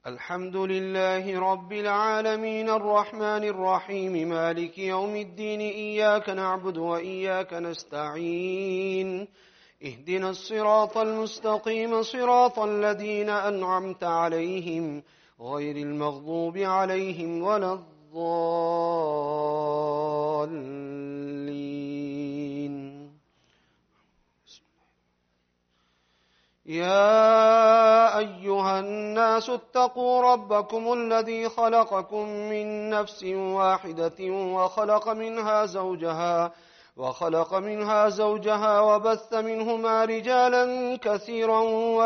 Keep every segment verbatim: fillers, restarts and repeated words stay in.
الحمد لله رب العالمين الرحمن الرحيم مالك يوم الدين إياك نعبد وإياك نستعين اهدنا الصراط المستقيم صراط الذين أنعمت عليهم غير المغضوب عليهم ولا الضالين. يا أيها الناس اتقوا ربكم الذي خلقكم من نفس واحدة وخلق منها زوجها وخلق منها زوجها وبث منهما رجالا كثيرا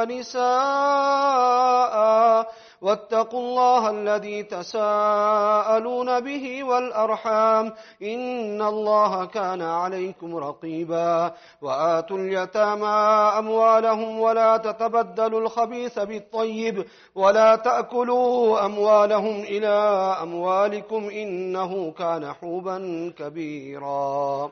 ونساء واتقوا الله الذي تساءلون به والأرحام إن الله كان عليكم رقيبا. وآتوا اليتامى أموالهم ولا تتبدلوا الخبيث بالطيب ولا تأكلوا أموالهم إلى أموالكم إنه كان حوبا كبيرا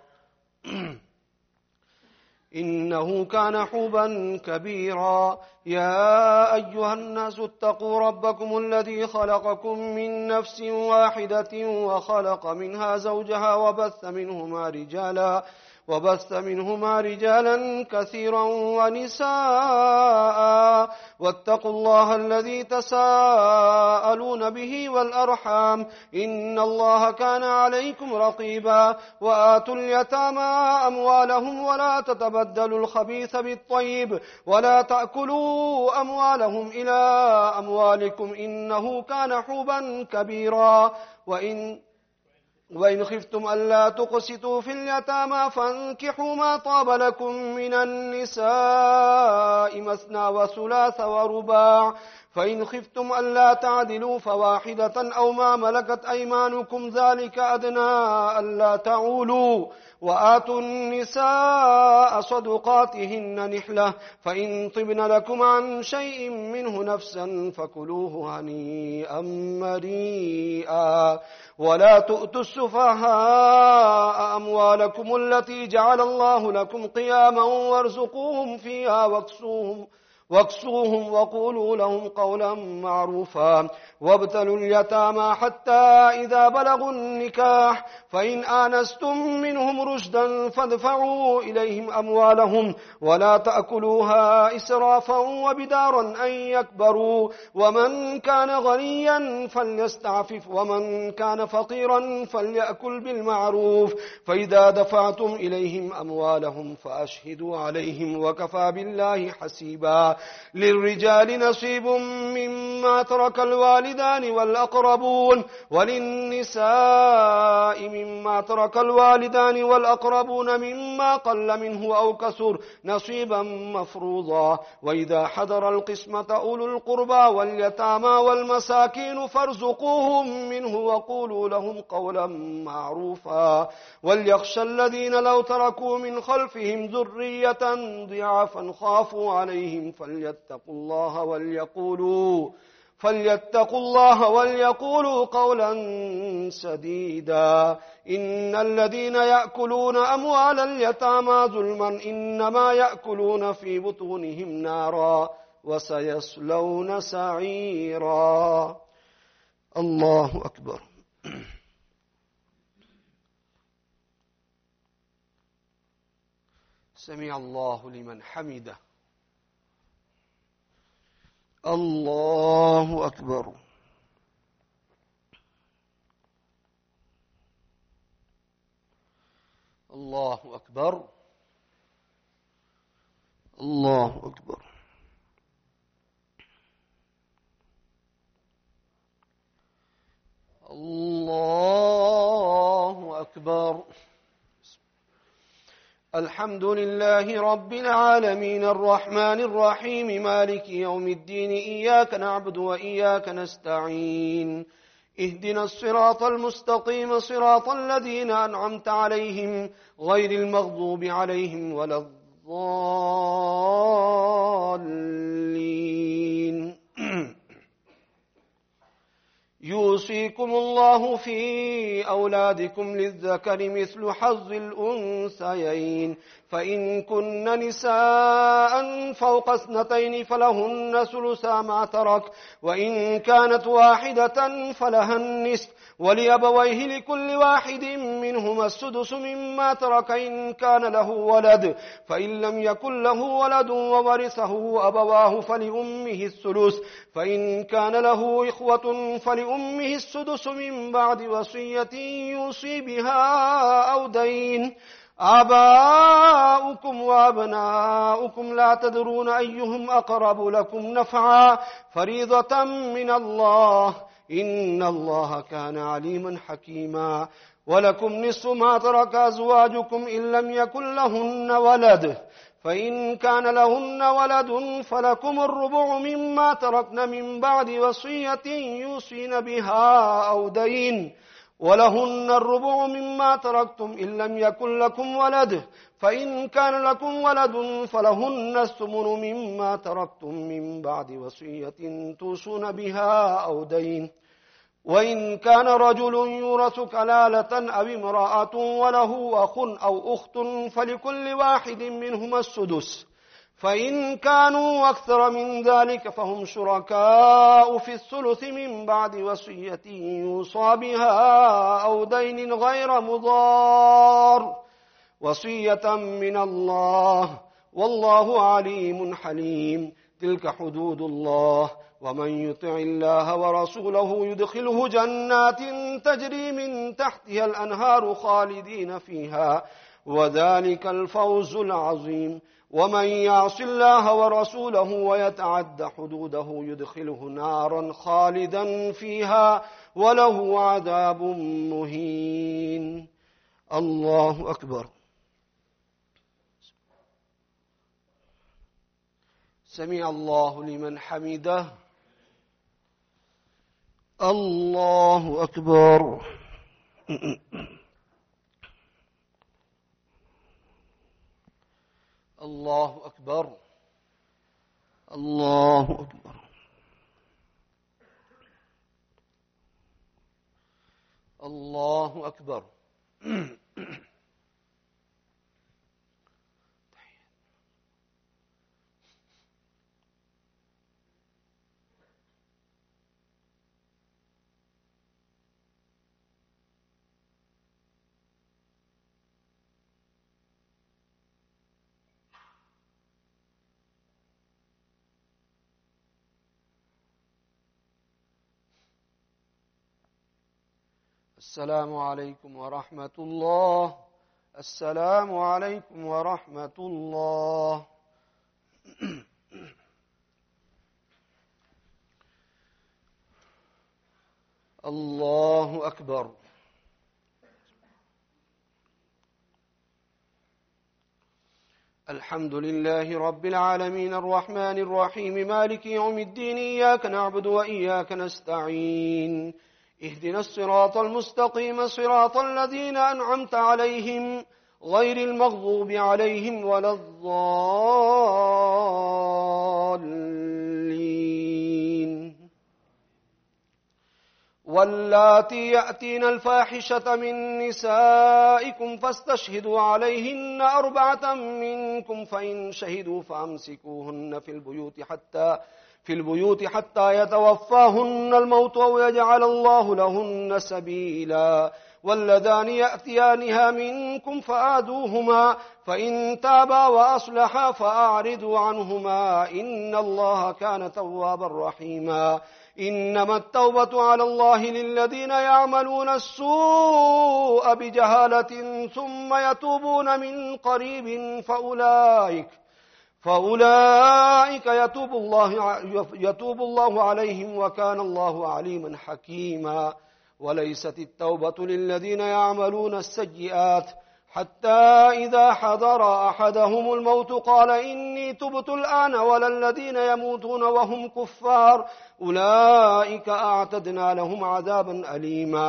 إنه كان حوبا كبيرا. يا أيها الناس اتقوا ربكم الذي خلقكم من نفس واحدة وخلق منها زوجها وبث منهما رجالا وبث منهما رجالا كثيرا ونساء واتقوا الله الذي تساءلون به والأرحام إن الله كان عليكم رقيبا. وآتوا اليتامى أموالهم ولا تتبدلوا الخبيث بالطيب ولا تأكلوا أموالهم إلى أموالكم إنه كان حوبا كبيرا. وإن وإن خفتم ألا تقسطوا في اليتامى فانكحوا ما طاب لكم من النساء مثنى وثلاث ورباع فإن خفتم ألا تعدلوا فواحدة أو ما ملكت أيمانكم ذلك أدنى ألا تعولوا. وآتوا النساء صدقاتهن نحلة فإن طبن لكم عن شيء منه نفسا فكلوه هنيئا مريئا. ولا تؤتوا السفهاء أموالكم التي جعل الله لكم قياما وارزقوهم فيها واكسوهم واكسوهم وقولوا لهم قولا معروفا. وابتلوا اليتامى حتى إذا بلغوا النكاح فإن آنستم منهم رشدا فادفعوا إليهم أموالهم ولا تأكلوها إسرافا وبدارا أن يكبروا. ومن كان غنيا فليستعفف ومن كان فقيرا فليأكل بالمعروف. فإذا دفعتم إليهم أموالهم فأشهدوا عليهم وكفى بالله حسيبا. للرجال نصيب مما ترك الوالدان والأقربون وللنساء مما ترك الوالدان والأقربون مما قل منه أو كثر نصيبا مفروضا. وإذا حضر القسمة أولو القربى واليتامى والمساكين فارزقوهم منه وقولوا لهم قولا معروفا. وليخشى الذين لو تركوا من خلفهم ذرية ضعافا خافوا عليهم فليتقوا الله وليقولوا فليتقوا الله وليقولوا قولا سديدا. إن الذين يأكلون أموال اليتامى ظلما إنما يأكلون في بطونهم نارا وسيصلون سعيرا. الله أكبر. سمع الله لمن حمده. الله أكبر. الله أكبر. الله أكبر. الله أكبر. الحمد لله رب العالمين الرحمن الرحيم مالك يوم الدين إياك نعبد وإياك نستعين اهدنا الصراط المستقيم صراط الذين أنعمت عليهم غير المغضوب عليهم ولا الضالين. يوسف يوصيكم الله في أولادكم للذكر مثل حظ الأنثيين فإن كن نساء فوق اثنتين فلهن ثلثا ما ترك وإن كانت واحدة فلها النصف ولأبويه لكل واحد منهما السدس مما ترك إن كان له ولد فإن لم يكن له ولد وورثه أبواه فلأمه الثلث فإن كان له إخوة فلأمه السدس من بعد وصية يوصي بها أو دين آباؤكم وأبناؤكم لا تدرون أيهم أقرب لكم نفعا فريضة من الله إن الله كان عليما حكيما ولكم نصف ما ترك أزواجكم إن لم يكن لهن ولد فإن كان لهن ولد فلكم الربع مما تركن من بعد وصية يوصين بها أو دين ولهن الربع مما تركتم إن لم يكن لكم ولد فإن كان لكم ولد فلهن الثمن مما تركتم من بعد وصية توصون بها أو دين وإن كان رجل يورث كلالة أو امرأة وله أخ أو أخت فلكل واحد منهما السدس فإن كانوا أكثر من ذلك فهم شركاء في الثلث من بعد وصية يوصى بها أو دين غير مضار وصية من الله والله عليم حليم تلك حدود الله ومن يطع الله ورسوله يدخله جنات تجري من تحتها الأنهار خالدين فيها وذلك الفوز العظيم ومن يعص الله ورسوله ويتعد حدوده يدخله نارا خالدا فيها وله عذاب مهين الله أكبر سمع الله لمن حمده الله أكبر الله أكبر الله أكبر الله أكبر السلام عليكم ورحمة الله السلام عليكم ورحمة الله الله أكبر الحمد لله رب العالمين الرحمن الرحيم مالك يوم الدين إياك نعبد وإياك نستعين اهدنا الصراط المستقيم صراط الذين أنعمت عليهم غير المغضوب عليهم ولا الضالين واللاتي يأتين الفاحشة من نسائكم فاستشهدوا عليهن أربعة منكم فإن شهدوا فأمسكوهن في البيوت حتى في البيوت حتى يتوفاهن الموت أو يجعل الله لهن سبيلا واللذان يأتيانها منكم فآذوهما فإن تابا وأصلحا فأعرضوا عنهما إن الله كان توابا رحيما إنما التوبة على الله للذين يعملون السوء بجهالة ثم يتوبون من قريب فأولئك فأولئك يتوب الله, يتوب الله عليهم وكان الله عليما حكيما وليست التوبة للذين يعملون السيئات حتى إذا حضر أحدهم الموت قال إني تبت الآن ولا الذين يموتون وهم كفار أولئك أعتدنا لهم عذابا أليما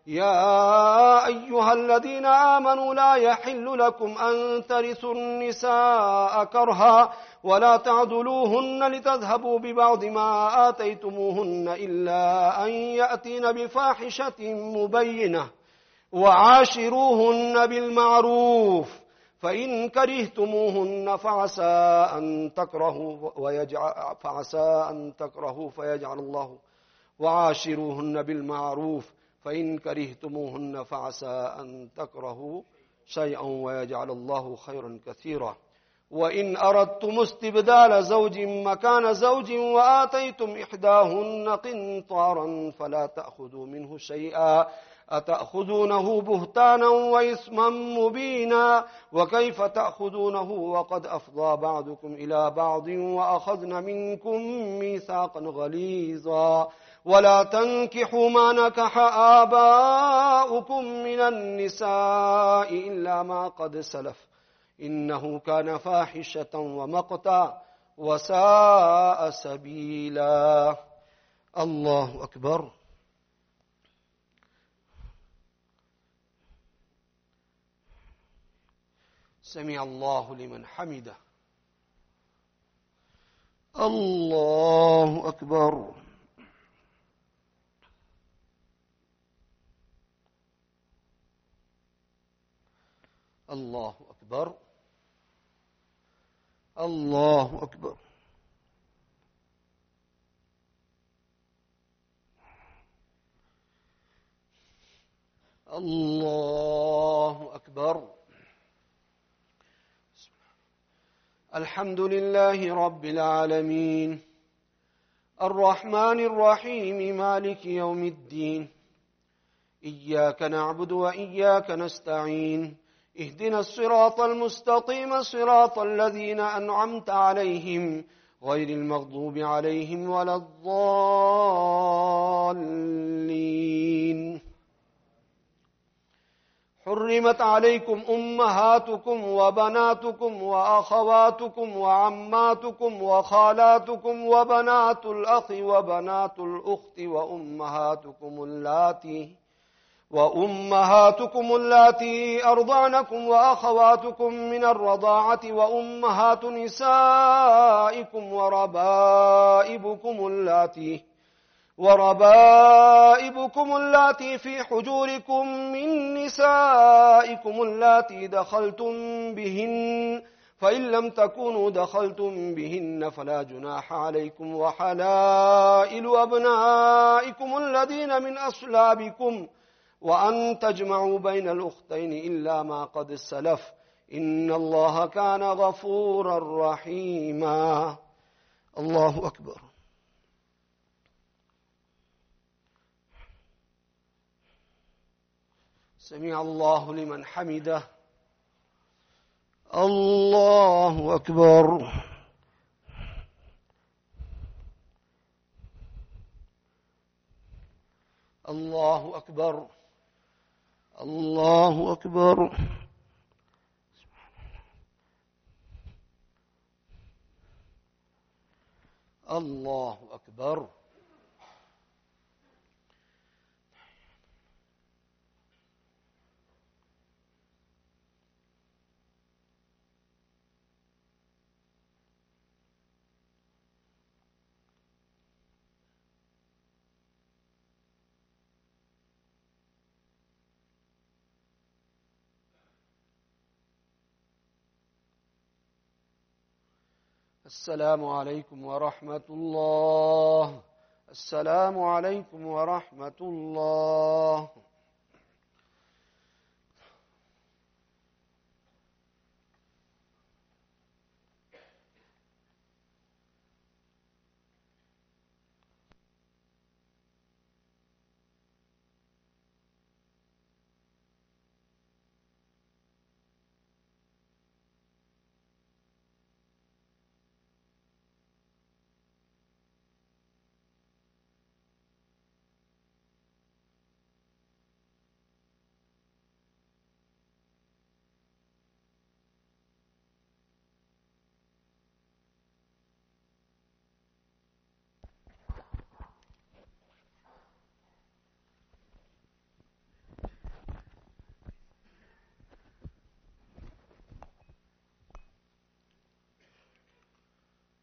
يا أيها الذين آمنوا لا يحل لكم أن ترثوا النساء كرها ولا تعضلوهن لتذهبوا ببعض ما آتيتموهن إلا أن يأتين بفاحشة مبينة وعاشروهن بالمعروف فإن كرهتموهن فعسى أن تكرهوا ويجعل فعسى أن تكرهوا فيجعل الله وعاشروهن بالمعروف فإن كرهتموهن فعسى أن تكرهوا شيئا ويجعل الله خيرا كثيرا وإن أردتم استبدال زوج مكان زوج وآتيتم إحداهن قنطارا فلا تأخذوا منه شيئا أتأخذونه بهتانا وإثما مبينا وكيف تأخذونه وقد أفضى بعضكم إلى بعض وأخذن منكم ميثاقا غليظا ولا تنكحوا ما نكح آباؤكم من النساء إلا ما قد سلف إنه كان فاحشة ومقتا وساء سبيلا. الله أكبر. سمع الله لمن حمده. الله أكبر. الله أكبر. الله أكبر. الله أكبر. الحمد لله رب العالمين الرحمن الرحيم مالك يوم الدين إياك نعبد وإياك نستعين اهدنا الصراط المستقيم صراط الذين أنعمت عليهم غير المغضوب عليهم ولا الضالين. حرمت عليكم أمهاتكم وبناتكم وأخواتكم وعماتكم وخالاتكم وبنات الأخ وبنات الأخت وأمهاتكم اللاتي وأمهاتكم اللاتي أرضعنكم وأخواتكم من الرضاعة وأمهات نسائكم وربائبكم اللاتي وربائبكم اللاتي في حجوركم من نسائكم اللاتي دخلتم بهن فإن لم تكونوا دخلتم بهن فلا جناح عليكم وحلائل أبنائكم الذين من أصلابكم وأن تجمعوا بين الأختين إلا ما قد سلف إن الله كان غفورا رحيما. الله أكبر. سمع الله لمن حمده. الله أكبر. الله أكبر. الله أكبر. الله أكبر. السلام عليكم ورحمة الله. السلام عليكم ورحمة الله.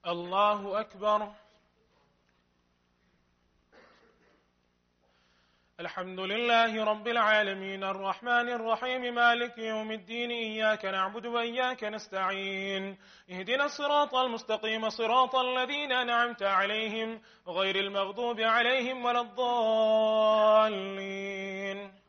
الله أكبر. الحمد لله رب العالمين الرحمن الرحيم مالك يوم الدين إياك نعبد وإياك نستعين اهدنا الصراط المستقيم صراط الذين أنعمت عليهم غير المغضوب عليهم ولا الضالين.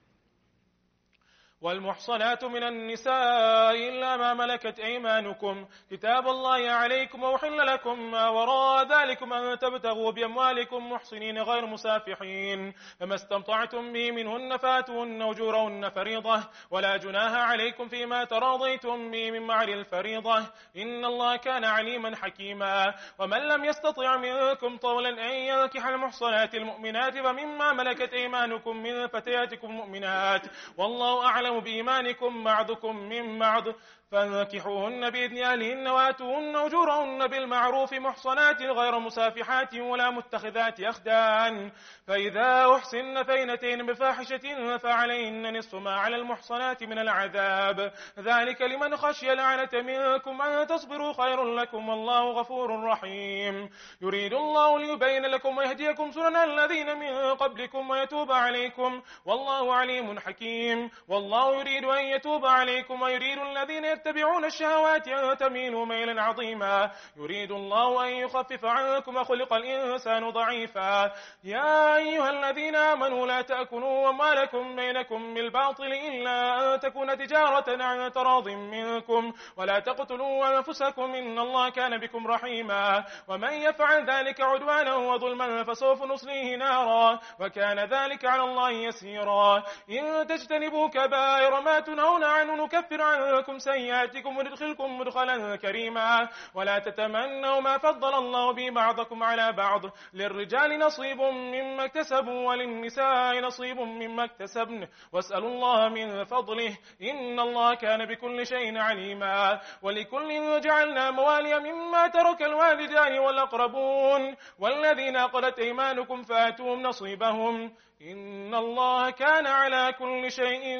والمحصنات من النساء إلا ما ملكت أيمانكم كتاب الله عليكم وأحل لكم ما وراء ذلكم أن تبتغوا بأموالكم محصنين غير مسافحين فما استمتعتم به منهن فاتوهن أجورهن فريضة ولا جناح عليكم فيما تراضيتم به من معر الفريضة إن الله كان عليما حكيما. ومن لم يستطع منكم طولا أن ينكح المحصنات المؤمنات فمما ملكت أيمانكم من فتياتكم المؤمنات والله أعلم بإيمانكم بعضكم من بعض فانكحوهن بإذن أهلهن وآتوهن أجورهن بالمعروف محصنات غير مسافحات ولا متخذات أخدان فإذا أحسن فإنتين بفاحشة فعليهن نصف ما على المحصنات من العذاب ذلك لمن خشي العنة منكم أن تصبروا خير لكم والله غفور رحيم. يريد الله ليبين لكم ويهديكم سنن الذين من قبلكم ويتوب عليكم والله عليم حكيم. والله يريد أن يتوب عليكم ويريد الذين يتبعون الشهوات أن تميلوا ميلا عظيما. يريد الله أن يخفف عنكم وخلق الإنسان ضعيفا. يا أيها الذين آمنوا لا تأكلوا أموالكم بينكم بالباطل إلا أن تكون تجارة عن تراض منكم ولا تقتلوا أنفسكم إن الله كان بكم رحيما. ومن يفعل ذلك عدوانا وظلما فسوف نصليه نارا وكان ذلك على الله يسيرا. إن تجتنبوا كبائر ما تنهون عنه نكفر عنكم سيئاتكم وندخلكم مدخلا كريما. ولا تتمنوا ما فضل الله به بعضكم على بعض للرجال نصيب مما اكتسبوا وللنساء نصيب مما اكتسبن واسألوا الله من فضله إن الله كان بكل شيء عليما. ولكل جعلنا موالي مما ترك الوالدان والأقربون والذين عقدت أيمانكم فآتوهم نصيبهم إن الله كان على كل شيء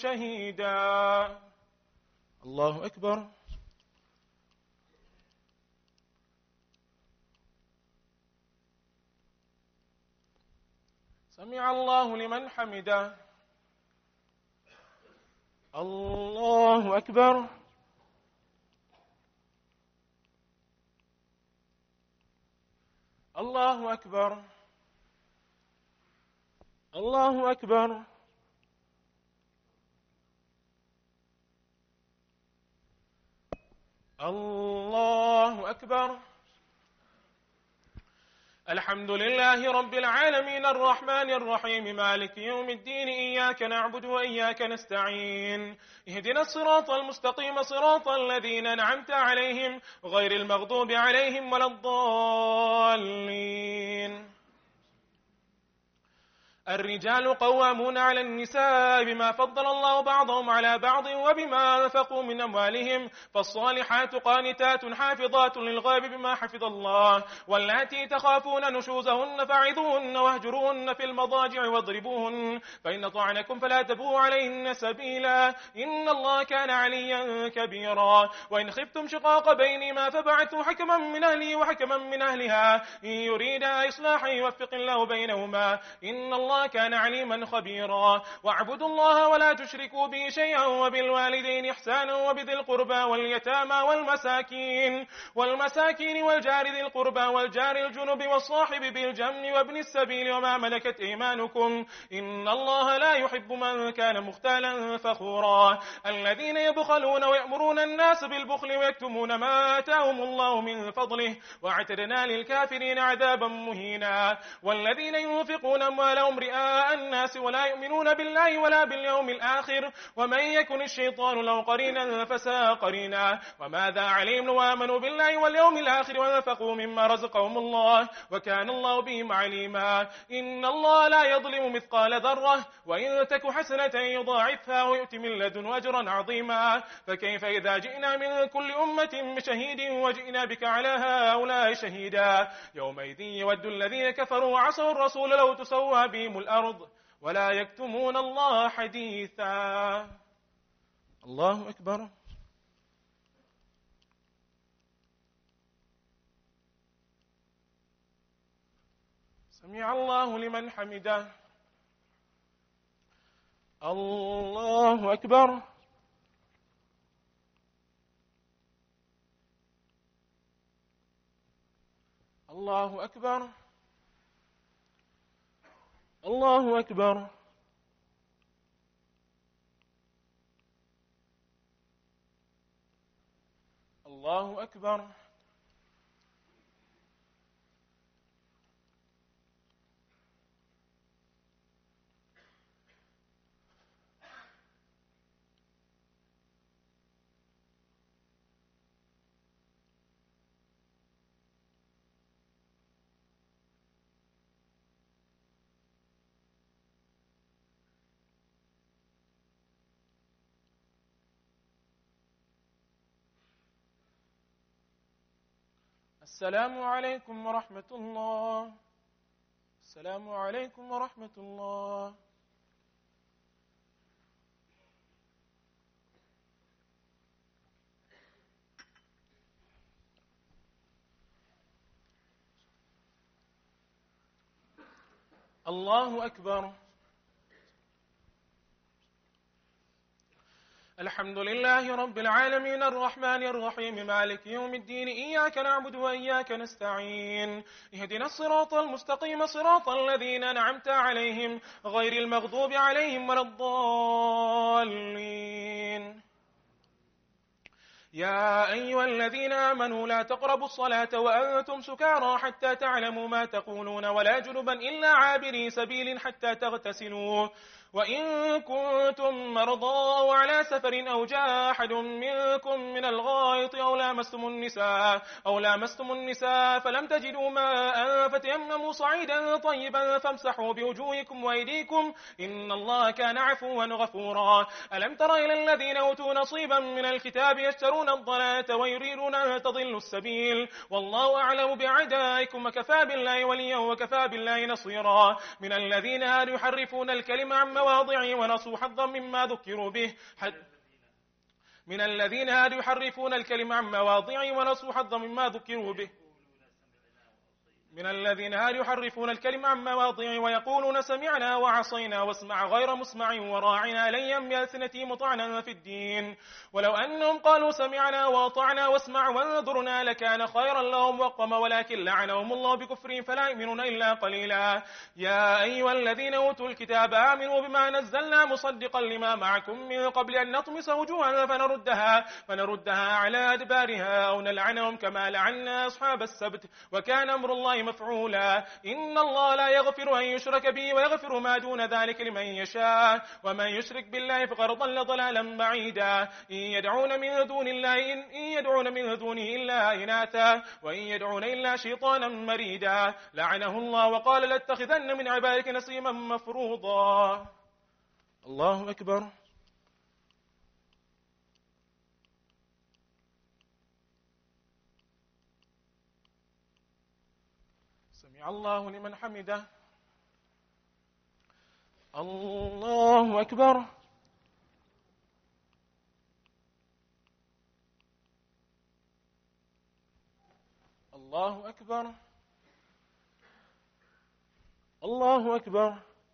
شهيدا. الله أكبر. سمع الله لمن حمده. الله أكبر. الله أكبر. الله أكبر. الله أكبر. الحمد لله رب العالمين الرحمن الرحيم مالك يوم الدين إياك نعبد وإياك نستعين اهدنا الصراط المستقيم صراط الذين أنعمت عليهم غير المغضوب عليهم ولا الضالين. الرجال قوامون على النساء بما فضل الله بعضهم على بعض وبما أنفقوا من أموالهم فالصالحات قانتات حافظات للغيب بما حفظ الله واللاتي تخافون نشوزهن فعظوهن واهجروهن في المضاجع واضربوهن فإن طعنكم فلا تبغوا عليهن سبيلا إن الله كان عليا كبيرا. وإن خفتم شقاق بينهما فبعثوا حكما من أهله وحكما من أهلها إن يريدا إصلاحا يوفق الله بينهما إن الله كان عليما خبيرا. واعبدوا الله ولا تشركوا به شيئا وبالوالدين إحسانا وبذي القربى واليتامى والمساكين والمساكين والجار ذي القربى والجار الجنب والصاحب بالجنب وابن السبيل وما ملكت أيمانكم إن الله لا يحب من كان مختالا فخورا. الذين يبخلون ويأمرون الناس بالبخل ويكتمون ما آتاهم الله من فضله واعتدنا للكافرين عذابا مهينا. والذين ينفقون أموالهم رئاء الناس ولا يؤمنون بالله ولا باليوم الآخر ومن يكن الشيطان له قرينا فساء قرينا. وماذا عليهم لو آمنوا بالله واليوم الآخر وانفقوا مما رزقهم الله وكان الله بهم عليما. إن الله لا يظلم مثقال ذرة وإن تك حسنة يضاعفها ويؤتي من لدنه أجرا عظيما. فكيف إذا جئنا من كل أمة بشهيد وجئنا بك على هؤلاء شهيدا يومئذ يود الذين كفروا وعصوا الرسول لو تسوى بهم الأرض ولا يكتمون الله حديثا. الله أكبر. سمع الله لمن حمده. الله أكبر. الله أكبر. الله أكبر. الله أكبر. السلام عليكم ورحمة الله. السلام عليكم ورحمة الله. الله أكبر. الحمد لله رب العالمين الرحمن الرحيم مالك يوم الدين إياك نعبد وإياك نستعين اهدنا الصراط المستقيم صراط الذين أنعمت عليهم غير المغضوب عليهم ولا الضالين. يا أيها الذين آمنوا لا تقربوا الصلاة وأنتم سكارى حتى تعلموا ما تقولون ولا جنبا إلا عابري سبيل حتى تغتسلوا وإن كنتم مرضى أو على سفر أو جاء أحد منكم من الغائط أو لامستم النساء أو لامستم النساء فلم تجدوا ماء فتيمموا صعيدا طيبا فامسحوا بوجوهكم وأيديكم إن الله كان عفوا غفورا. ألم تر إلى الذين أوتوا نصيبا من الكتاب يشترون الضلالة ويريدون أن تضلوا السبيل والله أعلم بأعدائكم وكفى بالله وليا وكفى بالله نصيرا. من الذين هادوا يحرفون الكلم عن مواضعه ونسوا حظا مما ذكروا به من الذين هادوا يحرفون الكلم عن مواضعه ونسوا حظا مما ذكروا به من الذين هادوا يحرفون الكلم عن مواضعه ويقولون سمعنا وعصينا واسمع غير مسمع وراعنا ليا بألسنتهم وطعنا في الدين ولو أنهم قالوا سمعنا وأطعنا واسمع وانظرنا لكان خيرا لهم وقم ولكن لعنهم الله بكفرهم فلا يؤمنون إلا قليلا. يا أيها الذين أوتوا الكتاب آمنوا بما نزلنا مصدقا لما معكم من قبل أن نطمس وجوها فنردها, فنردها على أدبارها أو نلعنهم كما لعنا أصحاب السبت وكان أمر الله مفعولا. إن الله لا يغفر أن يشرك به ويغفر ما دون ذلك لمن يشاء ومن يشرك بالله فقد ضل ضلالا بعيدا. إن يدعون من دون الله إن يدعون من دونه إلا إناثا وإن يدعون إلا شيطانا مريدا لعنه الله وقال لاتخذن من عبادك نصيبا مفروضا. الله أكبر. سمع الله لمن حمده. الله أكبر. الله أكبر. الله أكبر.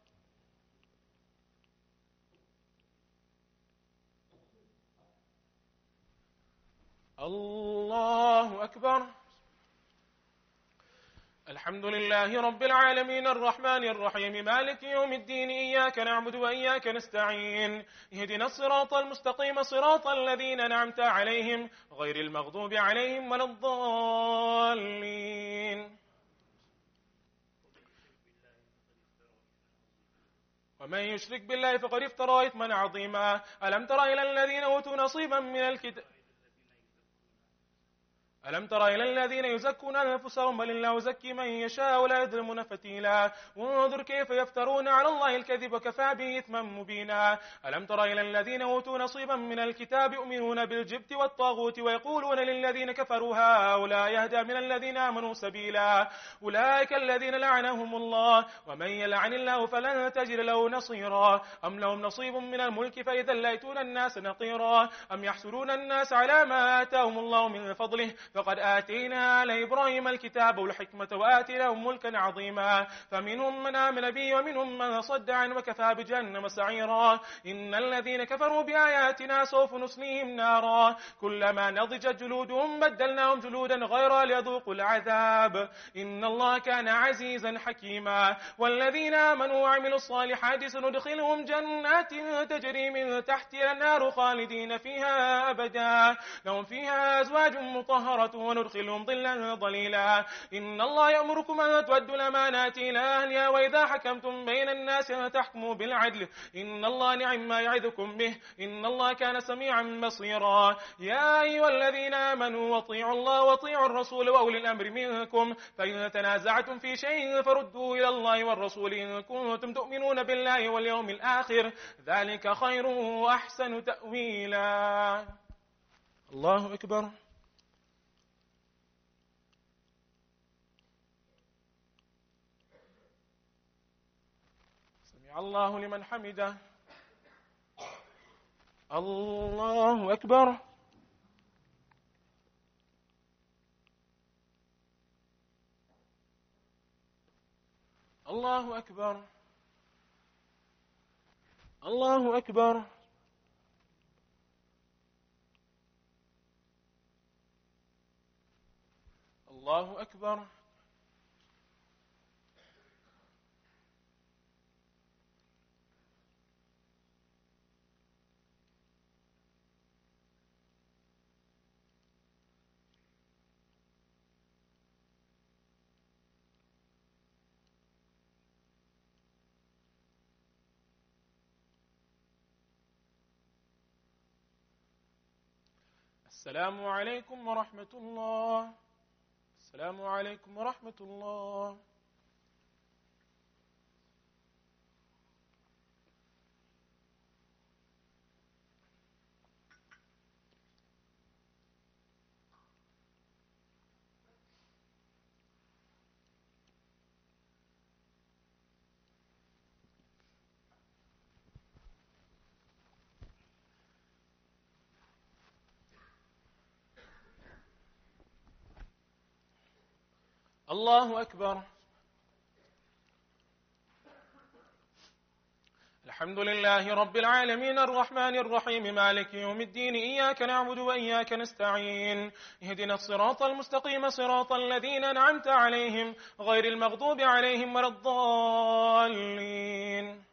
الله أكبر. الحمد لله رب العالمين الرحمن الرحيم مالك يوم الدين إياك نعبد وإياك نستعين اهدنا الصراط المستقيم صراط الذين أنعمت عليهم غير المغضوب عليهم ولا الضالين. ومن يشرك بالله فقد افترى إثما عظيما. ألم تر إلى الذين أوتوا نصيبا من الكتاب ألم تر إلى الذين يزكون أنفسهم بل الله يزكي من يشاء ولا يظلمون فتيلا. وانظر كيف يفترون على الله الكذب وكفى به إثما مبينا. ألم تر إلى الذين أوتوا نصيبا من الكتاب يؤمنون بالجبت والطاغوت ويقولون للذين كفروا هؤلاء يهدى من الذين آمنوا سبيلا. أولئك الذين لعنهم الله ومن يلعن الله فلن تجد له نصيرا. أم لهم نصيب من الملك فإذا لا يأتون الناس نقيرا. أم يحسدون الناس على ما آتاهم الله من فضله فقد آتينا آل إبراهيم الكتاب والحكمة وآتيناهم ملكا عظيما فمنهم من آمن به ومنهم من صد عنه وكفى بجهنم سعيرا إن الذين كفروا بآياتنا سوف نصليهم نارا كلما نضجت جلودهم بدلناهم جلودا غيرها ليذوقوا العذاب إن الله كان عزيزا حكيما والذين آمنوا وعملوا الصالحات سندخلهم جنات تجري من تحتها النار خالدين فيها أبدا لهم فيها أزواج مطهرة وندخلهم ظلا ظليلا إن الله يأمركم أن تؤدوا الأمانات إلى أهلها وإذا حكمتم بين الناس أن تحكموا بالعدل إن الله نعم ما يعظكم به إن الله كان سميعا بصيرا يا أيها الذين آمنوا واطيعوا الله واطيعوا الرسول وأولي الأمر منكم فإن تنازعتم في شيء فردوه إلى الله والرسول إن كنتم تؤمنون بالله واليوم الآخر ذلك خير وأحسن تأويلا الله أكبر سمع الله لمن حمده الله أكبر الله أكبر الله أكبر الله أكبر السلام عليكم ورحمة الله السلام عليكم ورحمة الله الله أكبر الحمد لله رب العالمين الرحمن الرحيم مالك يوم الدين إياك نعبد وإياك نستعين اهدنا الصراط المستقيم صراط الذين أنعمت عليهم غير المغضوب عليهم ولا الضالين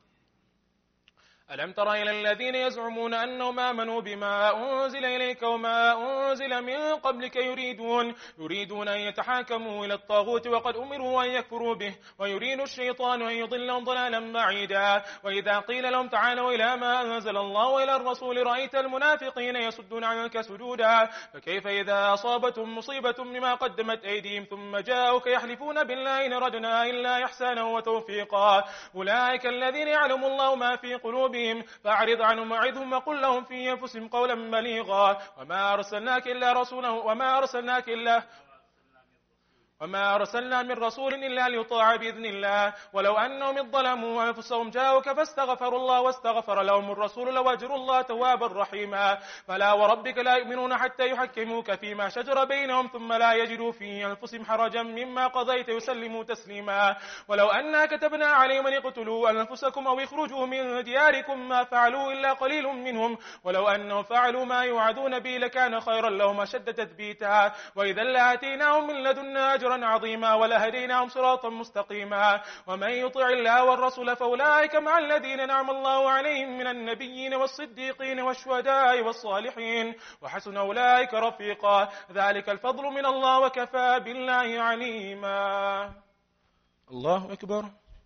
ألم تر إلى الذين يزعمون أنهم آمنوا بما أنزل إليك وما أنزل من قبلك يريدون يريدون أن يتحاكموا إلى الطاغوت وقد أمروا أن يكفروا به ويريد الشيطان أن يضلهم ضلالا بعيدا وإذا قيل لهم تعالوا إلى ما أنزل الله وإلى الرسول رأيت المنافقين يصدون عنك سجودا فكيف إذا أصابتهم مصيبة بما قدمت أيديهم ثم جاءوك يحلفون بالله إن ردنا إلا إحسانا وتوفيقا أولئك الذين يعلم الله ما في قلوبهم فأعرض عنهم وعظهم وقل لهم في أنفسهم قولا بليغا وما أرسلناك إلا رسولا وما أرسلناك إلا وما أرسلنا من رسول إلا ليطاع بإذن الله ولو أنهم إذ ظلموا أنفسهم جاءوك فاستغفروا الله واستغفر لهم الرسول لوجدوا الله توابا رحيما فلا وربك لا يؤمنون حتى يحكموك فيما شجر بينهم ثم لا يجدوا في أنفسهم حرجا مما قضيت يسلموا تسليما ولو أنا كتبنا عليهم أن اقتلوا أنفسكم أو اخرجوا من دياركم ما فعلوا إلا قليل منهم ولو أنهم فعلوا ما يوعدون به لكان خيرا لهم أشد تثبيتا وإذا لآتيناهم من لدنا أجرا عظيما ولهديناهم صراطا مستقيما ومن يطع الله والرسول فأولئك مع الذين نعم الله عليهم من النبيين والصديقين والشهداء والصالحين وحسن أولئك رفيقا ذلك الفضل من الله وكفى بالله عليما الله أكبر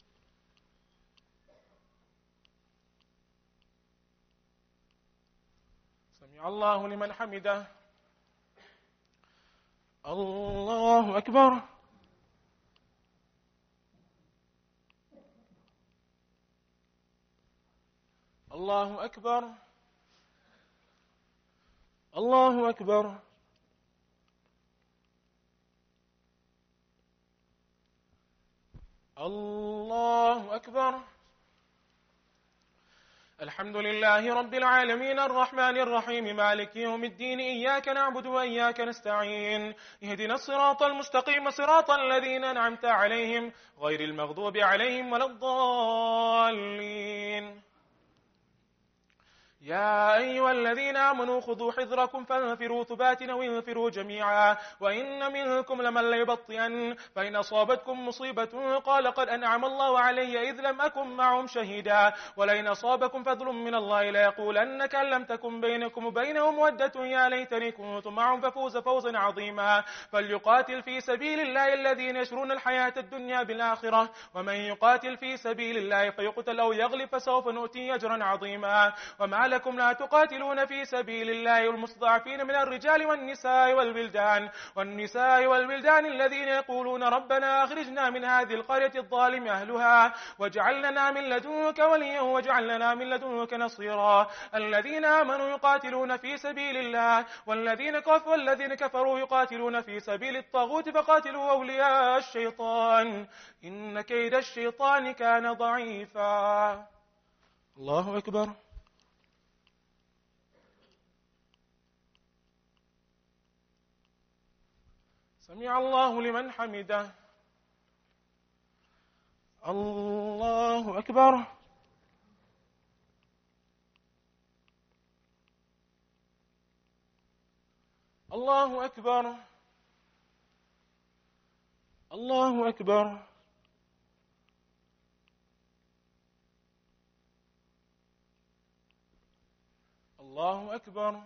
سمع الله لمن حمده الله أكبر الله أكبر الله أكبر الله أكبر الحمد لله رب العالمين الرحمن الرحيم مالك يوم الدين إياك نعبد وإياك نستعين اهدنا الصراط المستقيم صراط الذين أنعمت عليهم غير المغضوب عليهم ولا الضالين. يا أيها الذين آمنوا خذوا حذركم فانفروا ثبات أو انفروا جميعا وإن منكم لمن ليبطئن فإن أصابتكم مصيبة قال قد أنعم الله علي إذ لم أكن معهم شهيدا ولئن أصابكم فضل من الله ليقولن كأن لم تكن بينكم وبينه مودة يا ليتني كنت معهم ففوز فوزا عظيما. فليقاتل في سبيل الله الذين يشرون الحياة الدنيا بالآخرة ومن يقاتل في سبيل الله فيقتل أو يغلب فسوف نؤتيه أجرا عظيما. وما لكم لا تقاتلون في سبيل الله والمستضعفين من الرجال والنساء والبلدان والنساء والبلدان الذين يقولون ربنا أخرجنا من هذه القرية الظالم أهلها واجعل لنا من لدنك وليا واجعل لنا من لدنك نصيرا. الذين آمنوا يقاتلون في سبيل الله والذين كفروا والذين كفروا يقاتلون في سبيل الطاغوت فقاتلوا أولياء الشيطان إن كيد الشيطان كان ضعيفا. الله أكبر. سمع الله لمن حمده. الله أكبر. الله أكبر. الله أكبر. الله أكبر.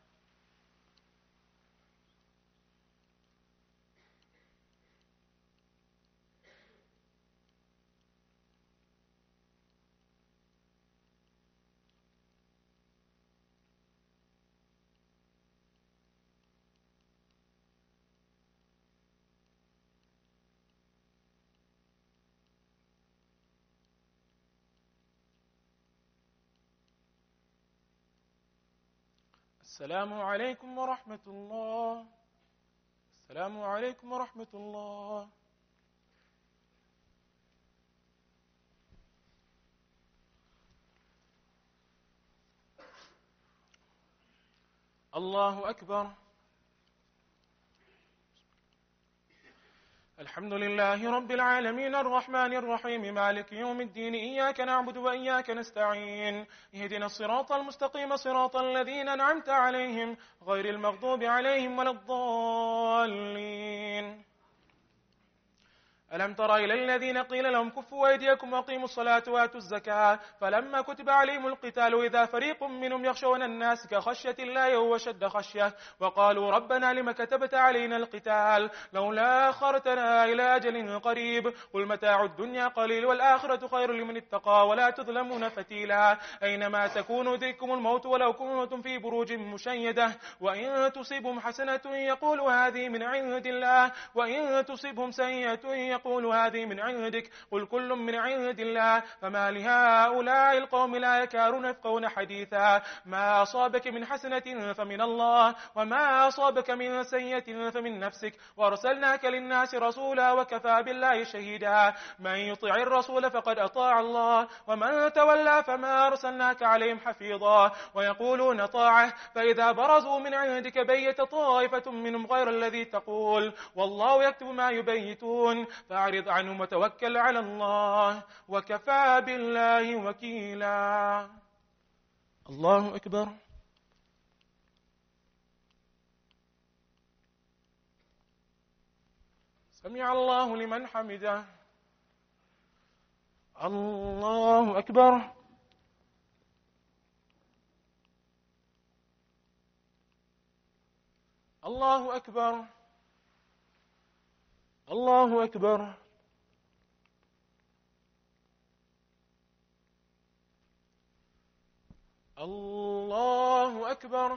السلام عليكم ورحمة الله. السلام عليكم ورحمة الله. الله أكبر. الحمد لله رب العالمين الرحمن الرحيم مالك يوم الدين إياك نعبد وإياك نستعين اهدنا الصراط المستقيم صراط الذين أنعمت عليهم غير المغضوب عليهم ولا الضالين. ألم تر إلى الذين قيل لهم كفوا أيديكم وأقيموا الصلاة وآتوا الزكاة فلما كتب عليهم القتال إذا فريق منهم يخشون الناس كخشية الله وهو شد خشية وقالوا ربنا لم كتبت علينا القتال لولا أخرتنا إلى أجل قريب قل متاع الدنيا قليل والآخرة خير لمن اتقى ولا تظلمون فتيلا. أينما تكونوا يدرككم الموت ولو كنتم في بروج مشيدة وإن تصيبهم حسنة يقولوا هذه من عند الله وإن تصيبهم سيئة يقول هذه من عندك قل كل من عند الله فما لهؤلاء القوم لا يكادون يفقهون حديثا. ما أصابك من حسنة فمن الله وما أصابك من سيئة فمن نفسك وأرسلناك للناس رسولا وكفى بالله شهيدا. من يطع الرسول فقد أطاع الله ومن تولى فما أرسلناك عليهم حفيظا. ويقولون طاعة فإذا برزوا من عندك بيت طائفة منهم غير الذي تقول والله يكتب ما يبيتون فأعرض عنهم وتوكل على الله وكفى بالله وكيلا. الله أكبر. سمع الله لمن حمده. الله أكبر. الله أكبر. الله أكبر. الله أكبر.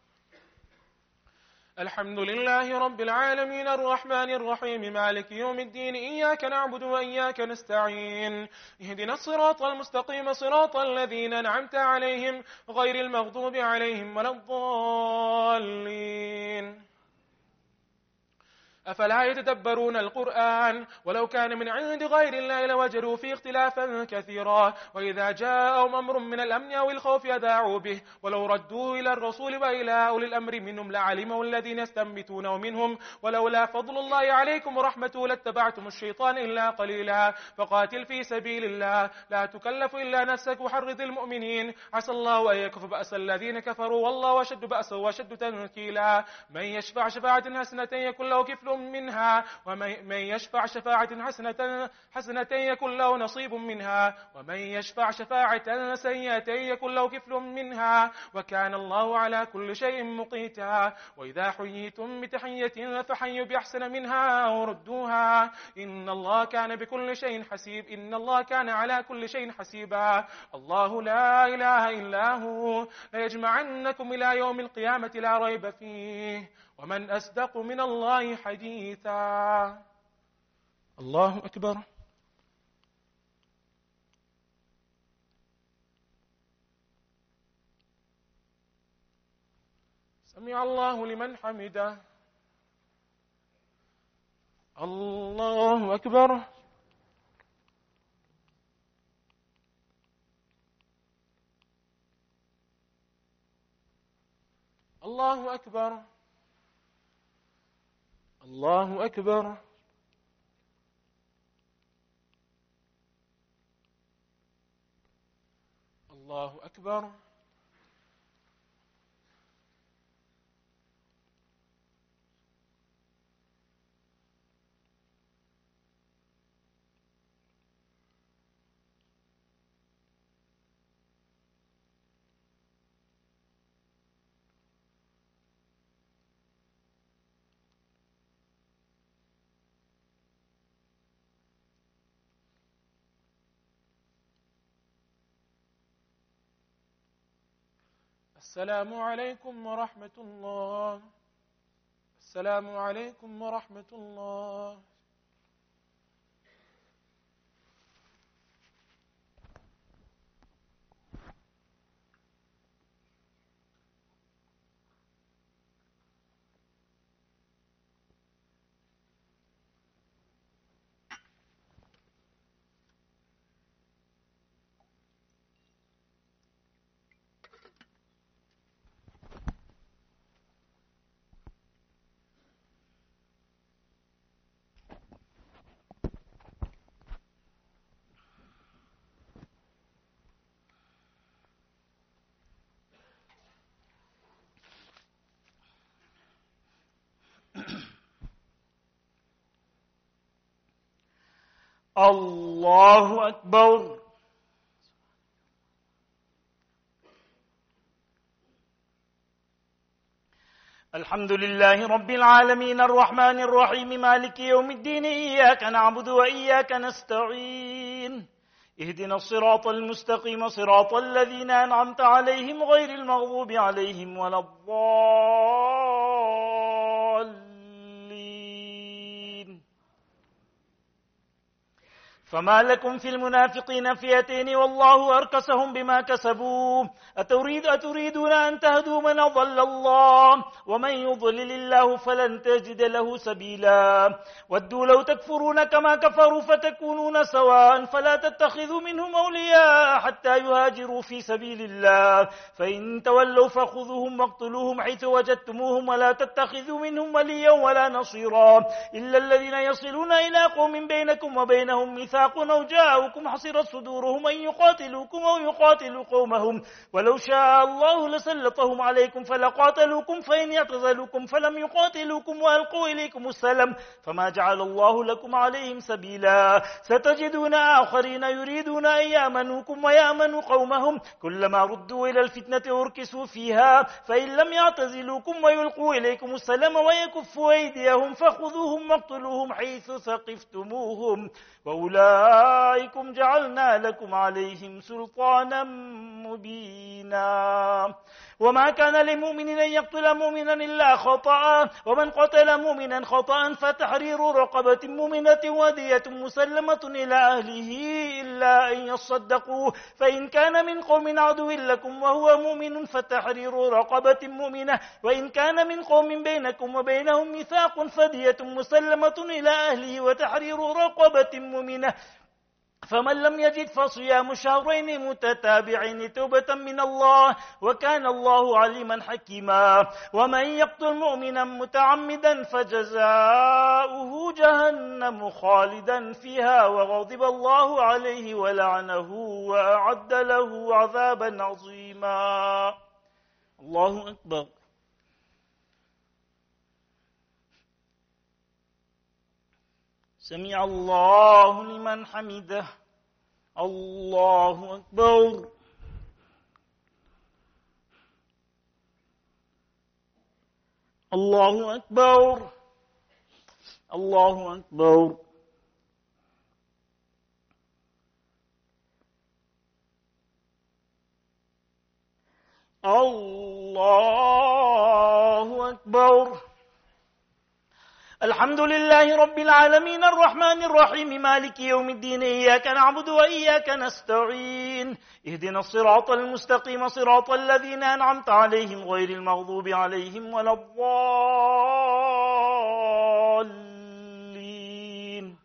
الحمد لله رب العالمين الرحمن الرحيم مالك يوم الدين إياك نعبد وإياك نستعين اهدنا الصراط المستقيم صراط الذين أنعمت عليهم غير المغضوب عليهم ولا الضالين. أفلا يتدبرون القرآن ولو كان من عند غير الله لوجدوا فيه اختلافا كثيرا وإذا جاءهم أمر من الأمن أو الخوف أذاعوا به ولو ردوه إلى الرسول وإلى أولي الأمر منهم لعلمه الذين يستنبتونه منهم ولولا فضل الله عليكم ورحمته لاتبعتم الشيطان إلا قليلا فقاتل في سبيل الله لا تكلف إلا نفسك وحرض المؤمنين عسى الله أن يكف بأس الذين كفروا والله أشد بأسا وأشد تنكيلا من يشفع شفاعة حسنة يكن له كفل منها ومن يشفع شفاعة حسنة حسنة يكن له نصيب منها ومن يشفع شفاعة سيئة يكن له كفل منها وكان الله على كل شيء مقيتا وإذا حييتم بتحية فحيوا بأحسن منها أو ردوها إن الله كان بكل شيء حسيب إن الله كان على كل شيء حسيبا الله لا إله إلا هو ليجمعنكم إلى يوم القيامة لا ريب فيه ومن أصدق من الله حديثا الله أكبر سمع الله لمن حمده الله أكبر الله أكبر الله أكبر الله أكبر السلام عليكم ورحمة الله السلام عليكم ورحمة الله الله أكبر الحمد لله رب العالمين الرحمن الرحيم مالك يوم الدين إياك نعبد وإياك نستعين اهدنا الصراط المستقيم صراط الذين أنعمت عليهم غير المغضوب عليهم ولا الضالين فما لكم في المنافقين فئتين والله أركسهم بما كسبوا أتريد أتريدون أن تهدوا من أضل الله ومن يضلل الله فلن تجد له سبيلا ودوا لو تكفرون كما كفروا فتكونون سواء فلا تتخذوا منهم أولياء حتى يهاجروا في سبيل الله فإن تولوا فخذوهم واقتلوهم حيث وجدتموهم ولا تتخذوا منهم وليا ولا نصيرا إلا الذين يصلون إلى قوم بينكم وبينهم ميثاق أو جاءوكم حصرت صدورهم أن يقاتلوكم أو يقاتلوا قومهم ولو شاء الله لسلطهم عليكم فلقاتلوكم فإن يعتزلوكم فلم يقاتلوكم وألقوا إليكم السلام فما جعل الله لكم عليهم سبيلا ستجدون آخرين يريدون أن يأمنوكم ويأمنوا قومهم كلما ردوا إلى الفتنة أركسوا فيها فإن لم يعتزلوكم ويلقوا إليكم السلام ويكفوا أيديهم فخذوهم واقتلوهم حيث ثقفتموهم وأولئك أولئكم جعلنا لكم عليهم سلطانا مبينا وما كان لمؤمن أن يقتل مؤمنا إلا خطأ ومن قتل مؤمنا خطأ فتحرير رقبة مؤمنة ودية مسلمة إلى أهله إلا أن يصدقوا فإن كان من قوم عدو لكم وهو مؤمن فتحرير رقبة مؤمنة وإن كان من قوم بينكم وبينهم ميثاق فدية مسلمة إلى أهله وتحرير رقبة مؤمنة فمن لم يجد فصيام شهرين متتابعين توبة من الله وكان الله عليما حكيما ومن يقتل مؤمنا متعمدا فجزاؤه جهنم خالدا فيها وغضب الله عليه ولعنه وأعد له عذابا عظيما. الله أكبر. سمع الله لمن حمده. الله أكبر. الله أكبر. الله أكبر. الله أكبر. الحمد لله رب العالمين الرحمن الرحيم مالك يوم الدين إياك نعبد وإياك نستعين اهدنا الصراط المستقيم صراط الذين أنعمت عليهم غير المغضوب عليهم ولا الضالين.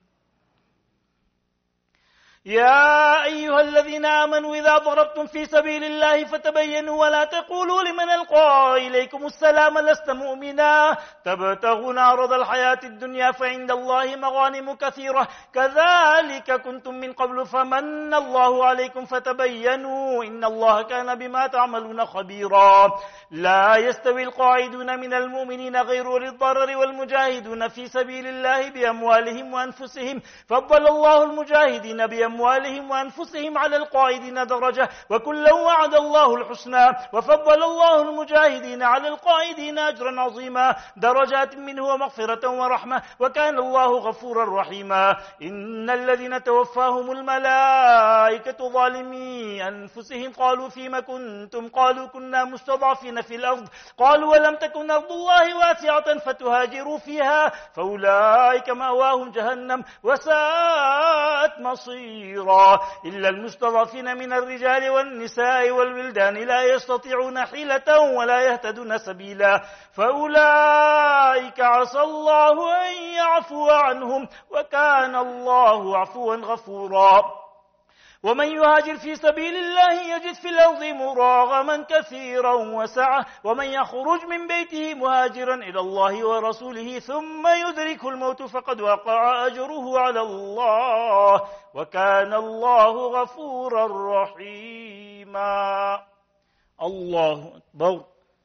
يا أيها الذين آمنوا إذا ضربتم في سبيل الله فتبينوا ولا تقولوا لمن ألقى إليكم السلام لست مؤمنا تبتغون عرض الحياة الدنيا فعند الله مغانم كثيرة كذلك كنتم من قبل فمن الله عليكم فتبينوا إن الله كان بما تعملون خبيرا. لا يستوي القاعدون من المؤمنين غير أولي الضرر والمجاهدون في سبيل الله بأموالهم وأنفسهم فضل الله المجاهدين بأموالهم وأنفسهم على القاعدين درجة وكلا وعد الله الحسنى وفضل الله المجاهدين على القاعدين أجرا عظيما درجات منه ومغفرة ورحمة وكان الله غفورا رحيما. إن الذين توفاهم الملائكة ظالمي أنفسهم قالوا فيما كنتم قالوا كنا مستضعفين في الأرض قالوا ولم تكن أرض الله واسعة فتهاجروا فيها فأولئك مأواهم جهنم وساءت مصيرا إلا المستضعفين من الرجال والنساء والولدان لا يستطيعون حيلة ولا يهتدون سبيلا فأولئك عسى الله أن يعفو عنهم وكان الله عفوا غفورا. ومن يهاجر في سبيل الله يجد في الأرض مراغما كثيرا وسعة ومن يخرج من بيته مهاجرا إلى الله ورسوله ثم يدركه الموت فقد وقع أجره على الله وكان الله غفورا رحيما. الله أكبر.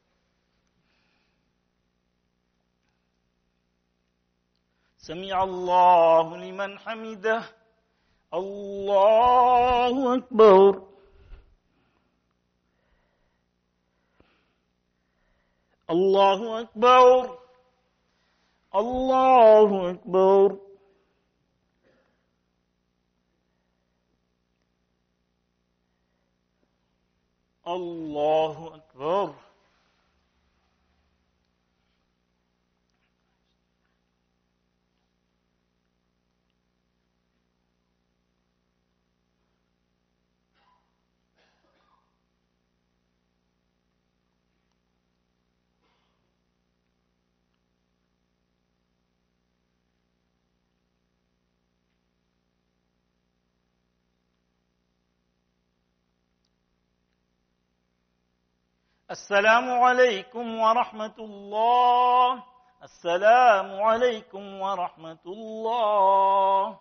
سمع الله لمن حمده. الله أكبر. الله أكبر. الله أكبر. الله أكبر. السلام عليكم ورحمة الله. السلام عليكم ورحمة الله.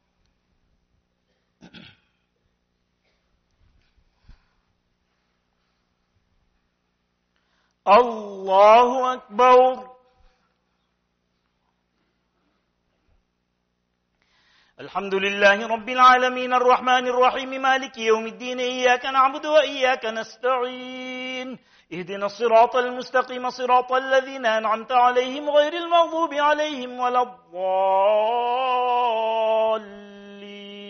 الله أكبر. الحمد لله رب العالمين الرحمن الرحيم مالك يوم الدين إياك نعبد وإياك نستعين اهدنا الصراط المستقيم صراط الذين أنعمت عليهم غير المغضوب عليهم ولا الضالين.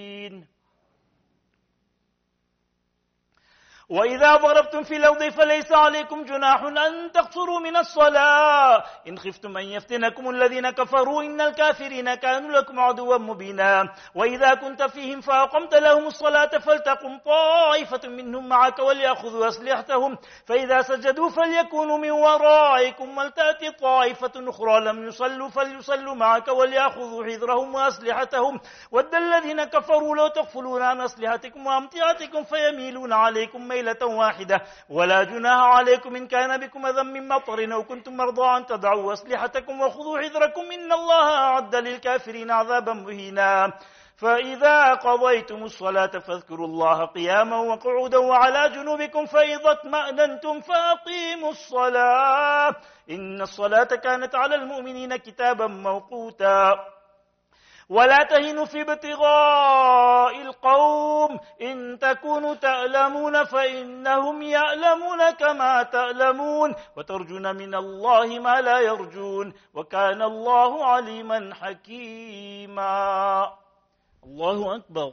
وإذا ضربتم في الأرض فليس عليكم جناح أن تقصروا من الصلاة إن خفتم أن يفتنكم الذين كفروا إن الكافرين كانوا لكم عدوا مبينا وإذا كنت فيهم فأقمت لهم الصلاة فلتقم طائفة منهم معك وليأخذوا أسلحتهم فإذا سجدوا فليكونوا من ورائكم ولتأتي طائفة أخرى لم يصلوا فليصلوا معك وليأخذوا حذرهم وأسلحتهم ود الذين كفروا لو تغفلون عن أسلحتكم وأمتعتكم فيميلون عليكم ميلة واحدة ولا جناح عليكم إن كان بكم أذى من مطر أو كنتم مرضى أن تضعوا أسلحتكم وخذوا حذركم إن الله أعد للكافرين عذابا مهينا فإذا قضيتم الصلاة فاذكروا الله قياما وقعودا وعلى جنوبكم فإذا اطمأننتم فأقيموا الصلاة إن الصلاة كانت على المؤمنين كتابا موقوتا ولا تهنوا في ابتغاء القوم إن تكونوا تألمون فإنهم يألمون كما تألمون وترجون من الله ما لا يرجون وكان الله عليما حكيما. الله أكبر.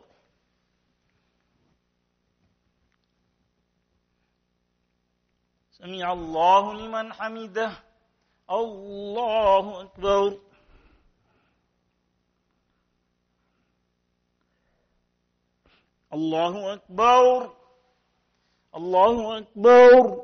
سمع الله لمن حمده. الله أكبر. الله أكبر. الله أكبر.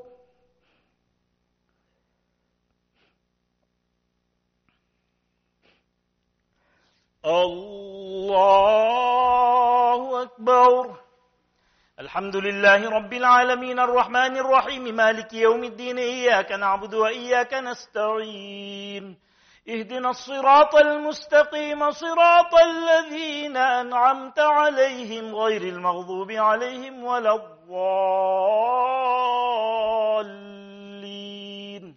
الله أكبر. الحمد لله رب العالمين الرحمن الرحيم مالك يوم الدين إياك نعبد وإياك نستعين اهدنا الصراط المستقيم صراط الذين أنعمت عليهم غير المغضوب عليهم ولا الضالين.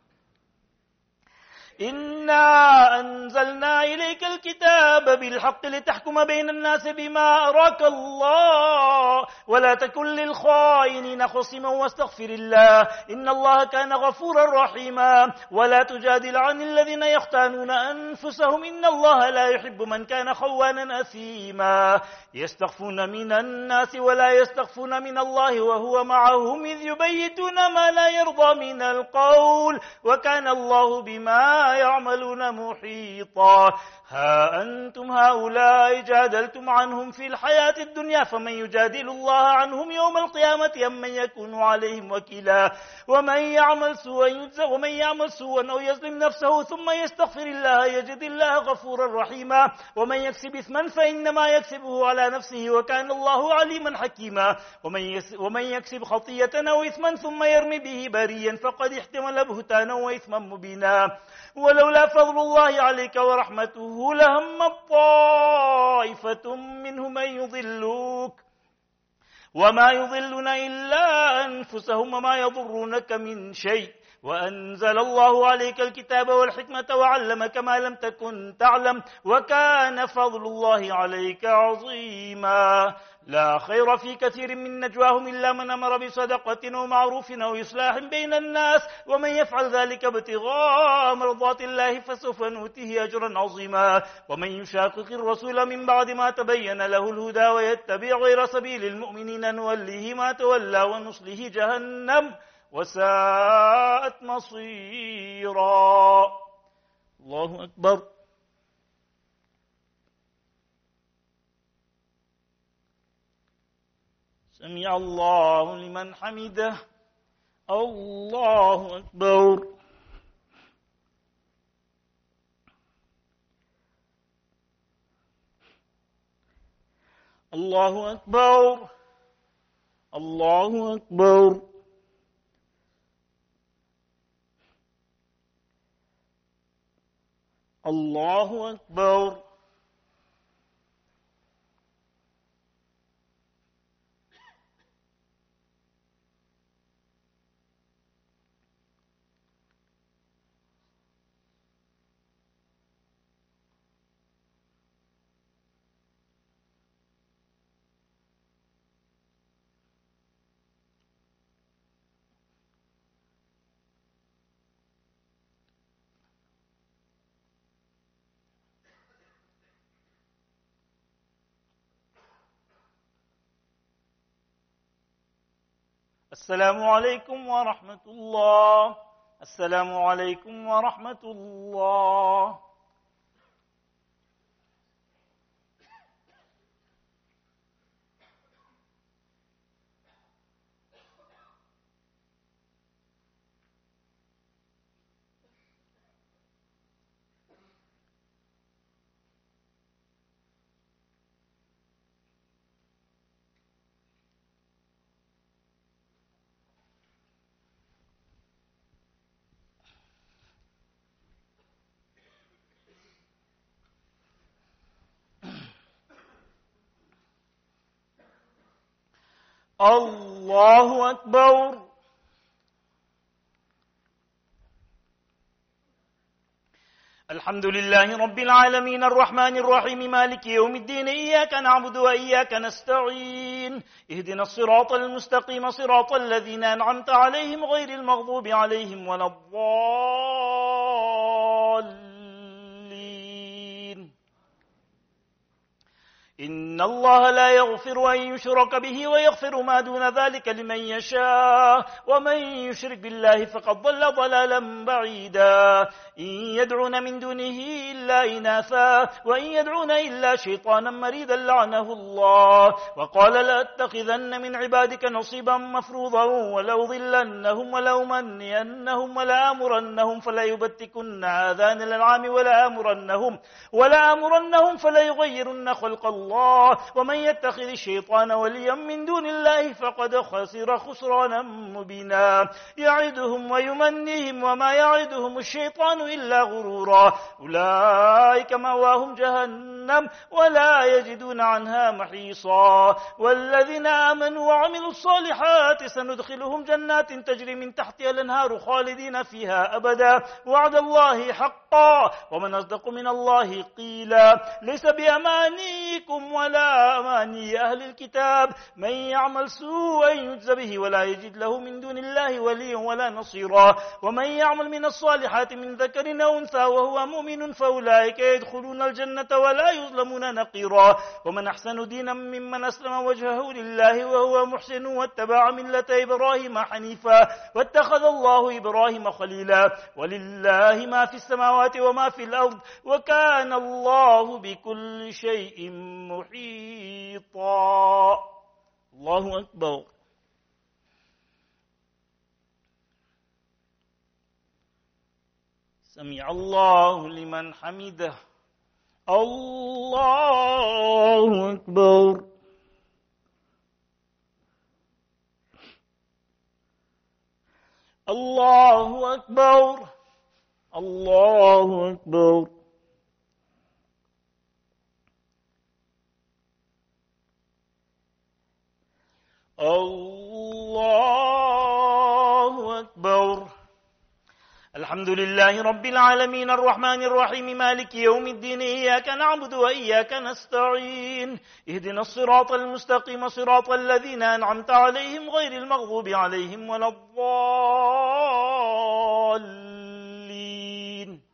إنا أنزلنا إليك الكتاب بالحق لتحكم بين الناس بما أراك الله ولا تكن للخائنين خصما واستغفر الله إن الله كان غفورا رحيما ولا تجادل عن الذين يختانون أنفسهم إن الله لا يحب من كان خوانا أثيما يستخفون من الناس ولا يستخفون من الله وهو معهم إذ يبيتون ما لا يرضى من القول وكان الله بما يعملون محيطا. ها أنتم هؤلاء جادلتم عنهم في الحياة الدنيا فمن يجادل الله عنهم يوم القيامة أم من يكون عليهم وكيلا ومن يعمل سوءا يجزى ومن يعمل سوءا أو يظلم نفسه ثم يستغفر الله يجد الله غفورا رحيما ومن يكسب إثما فإنما يكسبه على نفسه وكان الله عليما حكيما ومن ومن يكسب خطية أو إثما ثم يرمي به بريا فقد احتمل بهتانا وإثما مبينا ولولا فضل الله عليك ورحمته لهم طائفة منهم أن يضلوك وما يضلون إلا أنفسهم وما يضرونك من شيء وأنزل الله عليك الكتاب والحكمة وعلمك ما لم تكن تعلم وكان فضل الله عليك عظيما. لا خير في كثير من نجواهم إلا من أمر بصدقة أو معروف أو إصلاح بين الناس ومن يفعل ذلك ابتغاء مرضات الله فسوف نؤتيه أجرا عظيما. ومن يشاقق الرسول من بعد ما تبين له الهدى ويتبع غير سبيل المؤمنين نوليه ما تولى ونصله جهنم وساءت مصيرا. الله أكبر. سمع الله لمن حمده. الله أكبر. الله أكبر. الله أكبر. الله أكبر. السلام عليكم ورحمة الله. السلام عليكم ورحمة الله. الله أكبر. الحمد لله رب العالمين الرحمن الرحيم مالك يوم الدين إياك نعبد وإياك نستعين اهدنا الصراط المستقيم صراط الذين أنعمت عليهم غير المغضوب عليهم ولا الضالين. إن الله لا يغفر أن يشرك به ويغفر ما دون ذلك لمن يشاء ومن يشرك بالله فقد ضل ضلالا بعيدا. إن يدعون من دونه إلا إناثا وإن يدعون إلا شيطانا مريدا لعنه الله وقال لأتخذن من عبادك نصيبا مفروضا ولأضلنهم ولأمنينهم ولآمرنهم فليبتكن آذان الأنعام ولآمرنهم ولآمرنهم فليغيرن خلق الله ومن يتخذ الشيطان وليا من دون الله فقد خسر خسرانا مبينا. يعدهم ويمنيهم وما يعدهم الشيطان إلا غرورا. أولئك مأواهم جهنم ولا يجدون عنها محيصا. والذين آمنوا وعملوا الصالحات سندخلهم جنات تجري من تحتها الأنهار خالدين فيها أبدا وعد الله حقا ومن أصدق من الله قيلا. ليس بأمانيكم ولا أماني أهل الكتاب من يعمل سوءا يجز به ولا يجد له من دون الله وليا ولا نصيرا. ومن يعمل من الصالحات من ذكر أو أنثى وهو مؤمن فأولئك يدخلون الجنة ولا يظلمون نقيرا. ومن أحسن دينا ممن أسلم وجهه لله وهو محسن واتبع ملة إبراهيم حنيفا واتخذ الله إبراهيم خليلا. ولله ما في السماوات وما في الأرض وكان الله بكل شيء محيطا. الله أكبر. سمع الله لمن حمده. الله أكبر. الله أكبر. الله أكبر. الله أكبر. الحمد لله رب العالمين الرحمن الرحيم مالك يوم الدين إياك نعبد وإياك نستعين اهدنا الصراط المستقيم صراط الذين أنعمت عليهم غير المغضوب عليهم ولا الضالين.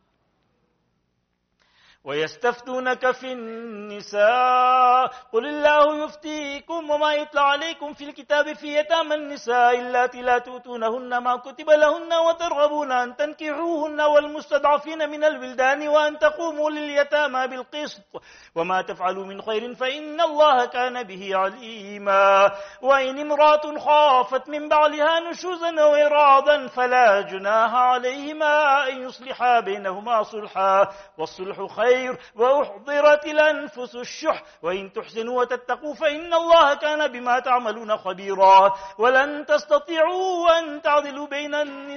ويستفتونك في النساء قل الله يفتيكم وما يتلى عليكم في الكتاب في يتامى النساء اللاتي لا تؤتونهن ما كتب لهن وترغبون أن تنكحوهن والمستضعفين من الولدان وأن تقوموا لليتامى بالقسط وما تفعلوا من خير فإن الله كان به عليما. وإن امرأة خافت من بعلها نشوزا أو إعراضا فلا جناح عليهما أن يصلحا بينهما صلحا والصلح خير وأحضرت الأنفس الشح وإن تحسنوا وتتقوا فإن الله كان بما تعملون خبيرا. ولن تستطيعوا أن تعدلوا بين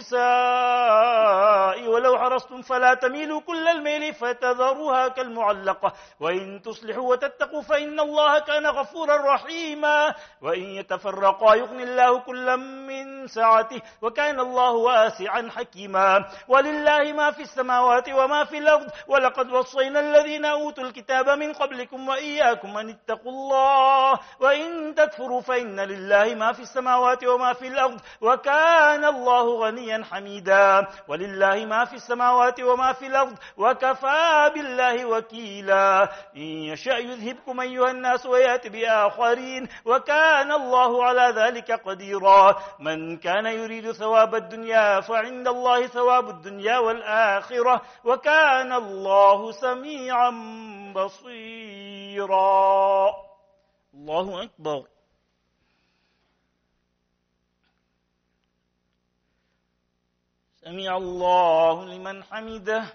النساء ولو حرصتم فلا تميلوا كل الميل فتذروها كالمعلقة وإن تصلحوا وتتقوا فإن الله كان غفورا رحيما. وإن يتفرقا يغني الله كلا من سعته وكان الله واسعا حكيما. ولله ما في السماوات وما في الأرض ولقد وصينا وصينا الذين أوتوا الكتاب من قبلكم وإياكم أن اتقوا الله وإن تكفروا فإن لله ما في السماوات وما في الأرض وكان الله غنيا حميدا ولله ما في السماوات وما في الأرض وكفى بالله وكيلا إن يشأ يذهبكم أيها الناس ويأتي بآخرين وكان الله على ذلك قديرا من كان يريد ثواب الدنيا فعند الله ثواب الدنيا والآخرة وكان الله سميعا بصيرا. الله أكبر. سمع الله لمن حمده.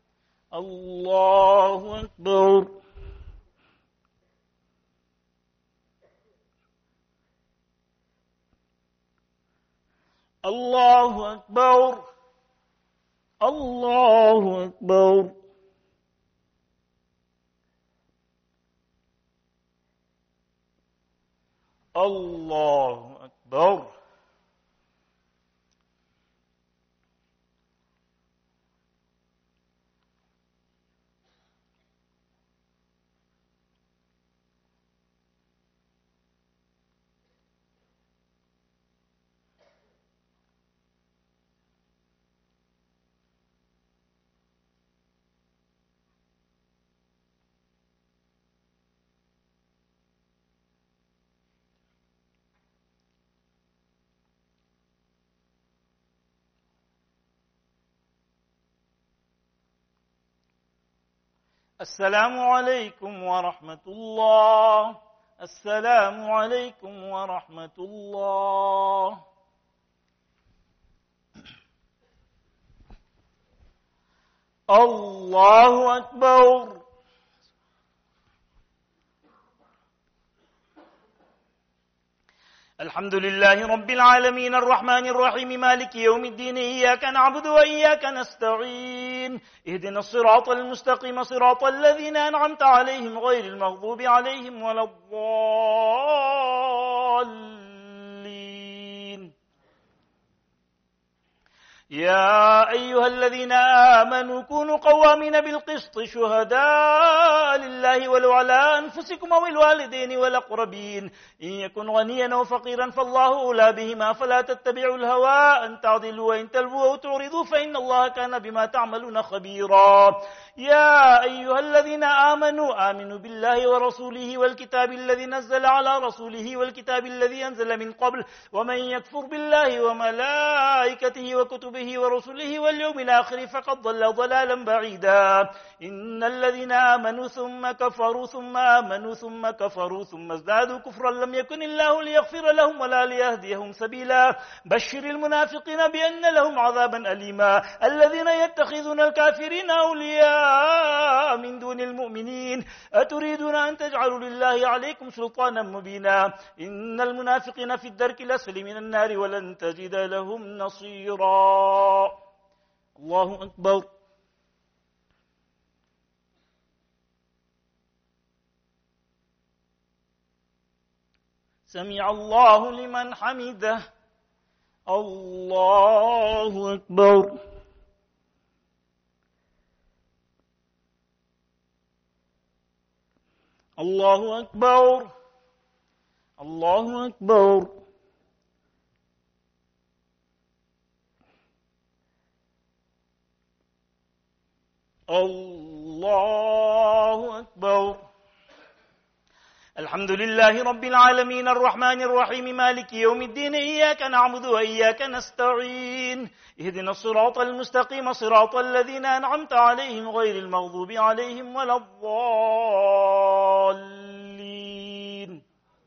الله أكبر. الله أكبر. الله أكبر. الله أكبر. السلام عليكم ورحمة الله. السلام عليكم ورحمة الله. الله أكبر. الحمد لله رب العالمين الرحمن الرحيم مالك يوم الدين إياك نعبد وإياك نستعين اهدنا الصراط المستقيم صراط الذين أنعمت عليهم غير المغضوب عليهم ولا الضالين. يا أيها الذين آمنوا كونوا قوامين بالقسط شهداء لله ولو على أنفسكم أو الوالدين والأقربين إن يكن غنيا أو فقيرا فالله أولى بهما فلا تتبعوا الهوى أن تعدلوا وإن تلووا أو تعرضوا فإن الله كان بما تعملون خبيرا. يا أيها الذين آمنوا آمنوا بالله ورسوله والكتاب الذي نزل على رسوله والكتاب الذي أنزل من قبل ومن يكفر بالله وملائكته وكتبه ورسله واليوم الآخر فقد ضل ضلالا بعيدا. إن الذين آمنوا ثم كفروا ثم آمنوا ثم كفروا ثم ازدادوا كفرا لم يكن الله ليغفر لهم ولا ليهديهم سبيلا. بشر المنافقين بأن لهم عذابا أليما. الذين يتخذون الكافرين أولياء من دون المؤمنين أتريدون أن تجعلوا لله عليكم سلطانا مبينا. إن المنافقين في الدرك الأسفل من النار ولن تجد لهم نصيرا. الله أكبر. سمع الله لمن حمده. الله أكبر. الله أكبر. الله أكبر. الله أكبر. الحمد لله رب العالمين الرحمن الرحيم مالك يوم الدين إياك نعبد وإياك نستعين اهدنا الصراط المستقيم صراط الذين أنعمت عليهم غير المغضوب عليهم ولا الضالين.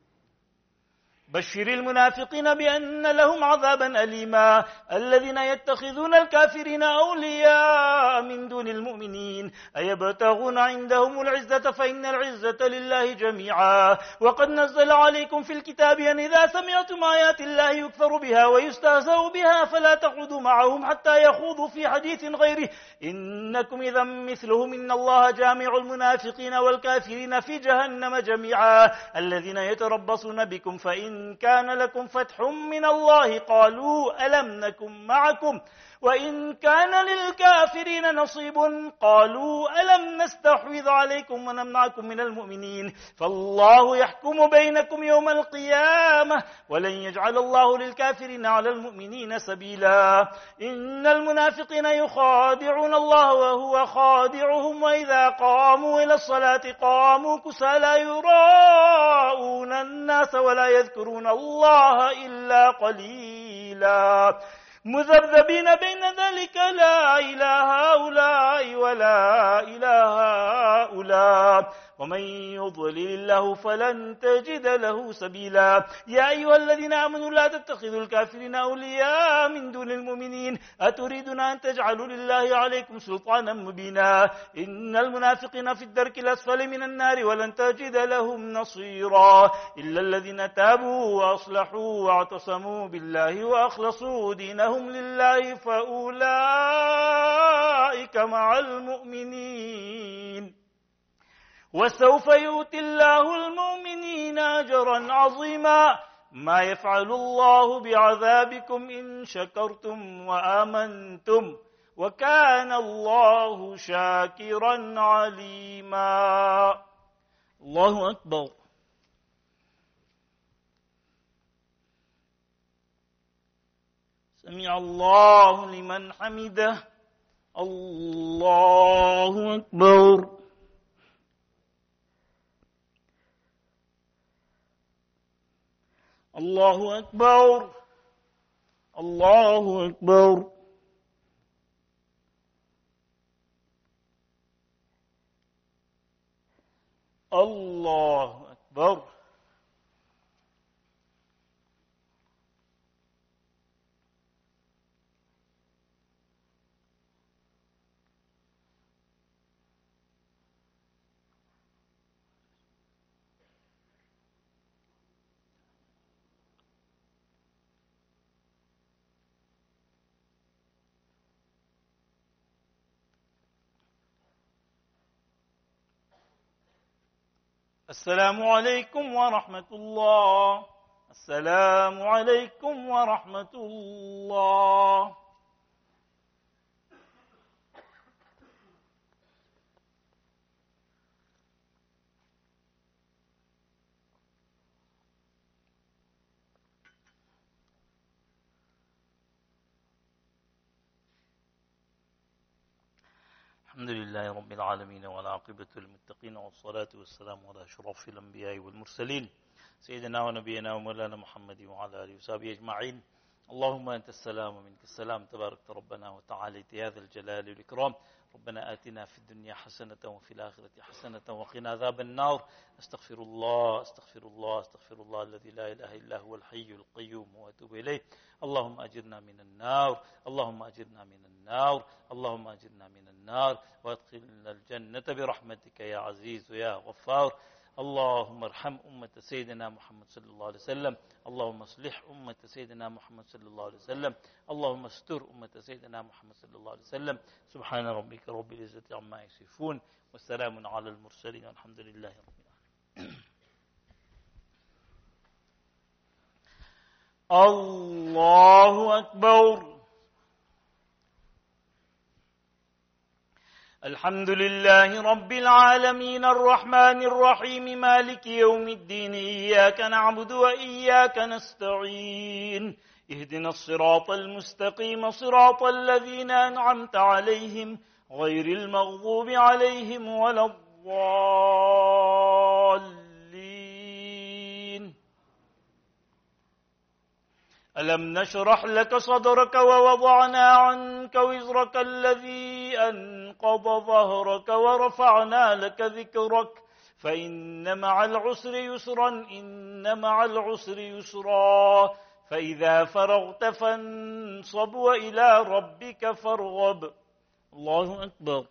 بشر المنافقين بأن لهم عذابا أليما. الذين يتخذون الكافرين أولياء من دون المؤمنين أيبتغون عندهم العزة فإن العزة لله جميعا. وقد نزل عليكم في الكتاب أن إذا سمعتم آيات الله يكفر بها ويستهزأ بها فلا تقعدوا معهم حتى يخوضوا في حديث غيره إنكم إذا مثلهم إن الله جامع المنافقين والكافرين في جهنم جميعا. الذين يتربصون بكم فإن وإن كان لكم فتح من الله قالوا ألم نكن معكم وإن كان للكافرين نصيب قالوا ألم نستحوذ عليكم ونمنعكم من المؤمنين فالله يحكم بينكم يوم القيامة ولن يجعل الله للكافرين على المؤمنين سبيلا إن المنافقين يخادعون الله وهو خادعهم وإذا قاموا إلى الصلاة قاموا كسالى يراءون الناس ولا يذكرون الله إلا قليلا مذبذبين بين ذلك لا إله هؤلاء ولا إله هؤلاء ومن يضلل الله فلن تجد له سبيلا يا أيها الذين آمنوا لا تتخذوا الكافرين أولياء من دون المؤمنين أتريدون أن تجعلوا لله عليكم سلطانا مبينا إن المنافقين في الدرك الأسفل من النار ولن تجد لهم نصيرا إلا الذين تابوا وأصلحوا واعتصموا بالله وأخلصوا دينهم لله فأولئك مع المؤمنين وسوف يؤتي الله المؤمنين أجرا عظيما ما يفعل الله بعذابكم إن شكرتم وآمنتم وكان الله شاكرا عليما. الله أكبر. سمع الله لمن حمده. الله أكبر. الله أكبر. الله أكبر. الله أكبر. السلام عليكم ورحمة الله. السلام عليكم ورحمة الله. الحمد لله رب العالمين والعاقبة للمتقين والصلاة والسلام على أشرف الأنبياء والمرسلين سيدنا ونبينا ومولانا محمد وعلى آله وصحبه أجمعين. اللهم أنت السلام ومنك السلام تبارك ربنا وتعالى يا ذا الجلال والإكرام. ربنا آتنا في الدنيا حسنة وفي الآخرة حسنة وقنا عذاب النار. استغفر الله استغفر الله استغفر الله الذي لا إله إلا هو الحي القيوم وأتوب إليه. اللهم أجرنا من النار اللهم أجرنا من النار اللهم أجرنا من النار وادخلنا الجنة برحمتك يا عزيز يا غفار. اللهم ارحم أمة سيدنا محمد صلى الله عليه وسلم. اللهم اصلح أمة سيدنا محمد صلى الله عليه وسلم. اللهم استر أمة سيدنا محمد صلى الله عليه وسلم. سبحان ربك رب العزة عما يصفون والسلام على المرسلين والحمد لله رب العالمين. الله أكبر. الحمد لله رب العالمين الرحمن الرحيم مالك يوم الدين إياك نعبد وإياك نستعين اهدنا الصراط المستقيم صراط الذين أنعمت عليهم غير المغضوب عليهم ولا الضالين. ألم نشرح لك صدرك ووضعنا عنك وزرك الذي أنقض ظهرك ورفعنا لك ذكرك فإن مع العسر يسرا إن مع العسر يسرا فإذا فرغت فانصب وإلى ربك فارغب. الله أكبر.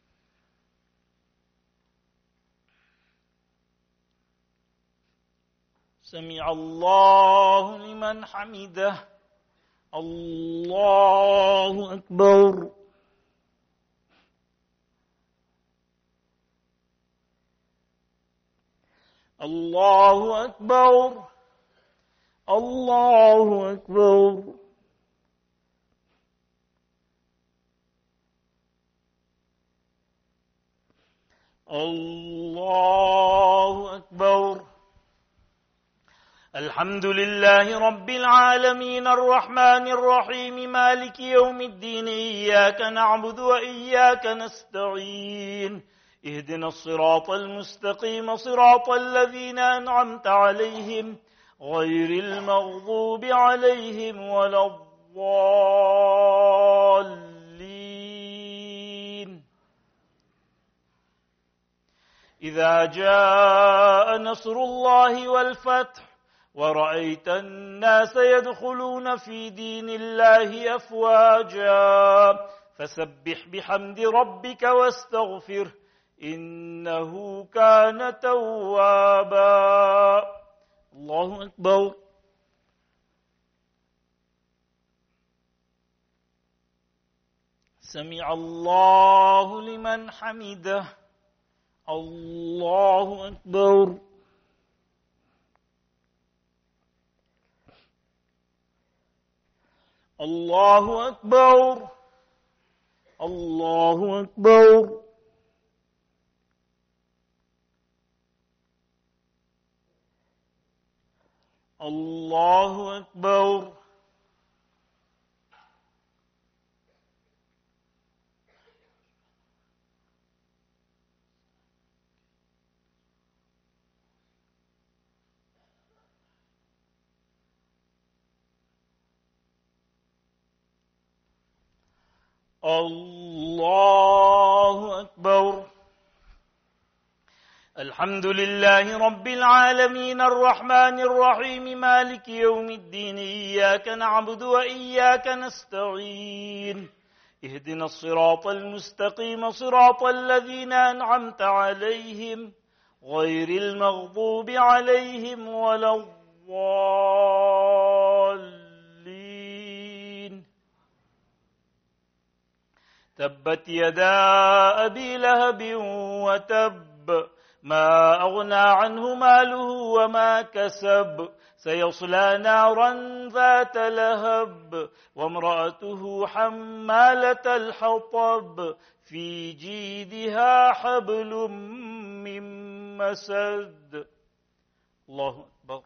سمع الله لمن حمده. الله أكبر. الله أكبر. الله أكبر. الله أكبر. الحمد لله رب العالمين الرحمن الرحيم مالك يوم الدين إياك نعبد وإياك نستعين اهدنا الصراط المستقيم صراط الذين أنعمت عليهم غير المغضوب عليهم ولا الضالين. إذا جاء نصر الله والفتح ورأيت الناس يدخلون في دين الله أفواجا فسبح بحمد ربك واستغفره إنه كان توابا. الله أكبر. سمع الله لمن حمده. الله أكبر. الله أكبر. الله أكبر. الله أكبر. الله أكبر. الحمد لله رب العالمين الرحمن الرحيم مالك يوم الدين إياك نعبد وإياك نستعين اهدنا الصراط المستقيم صراط الذين أنعمت عليهم غير المغضوب عليهم ولا الضالين. تبت يدا أبي لهب وتب ما أغنى عنه ماله وما كسب سيصلى نارا ذات لهب وامرأته حمالة الحطب في جيدها حبل من مسد. الله أكبر.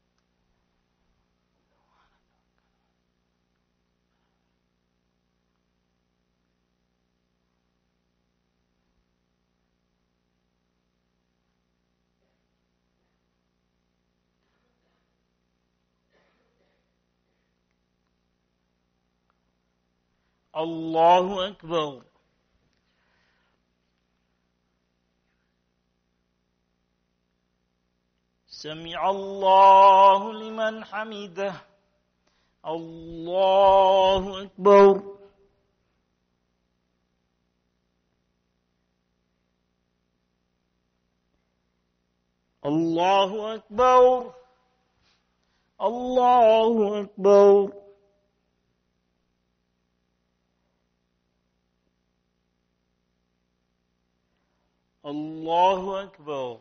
الله أكبر. سمع الله لمن حمده. الله أكبر. الله أكبر. الله أكبر. الله أكبر.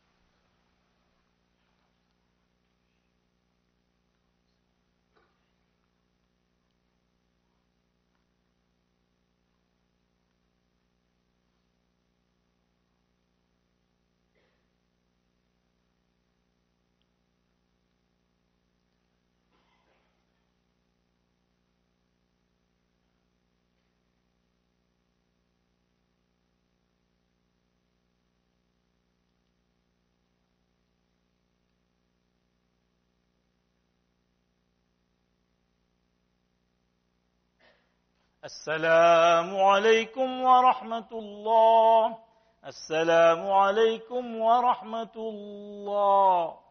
السلام عليكم ورحمة الله. السلام عليكم ورحمة الله.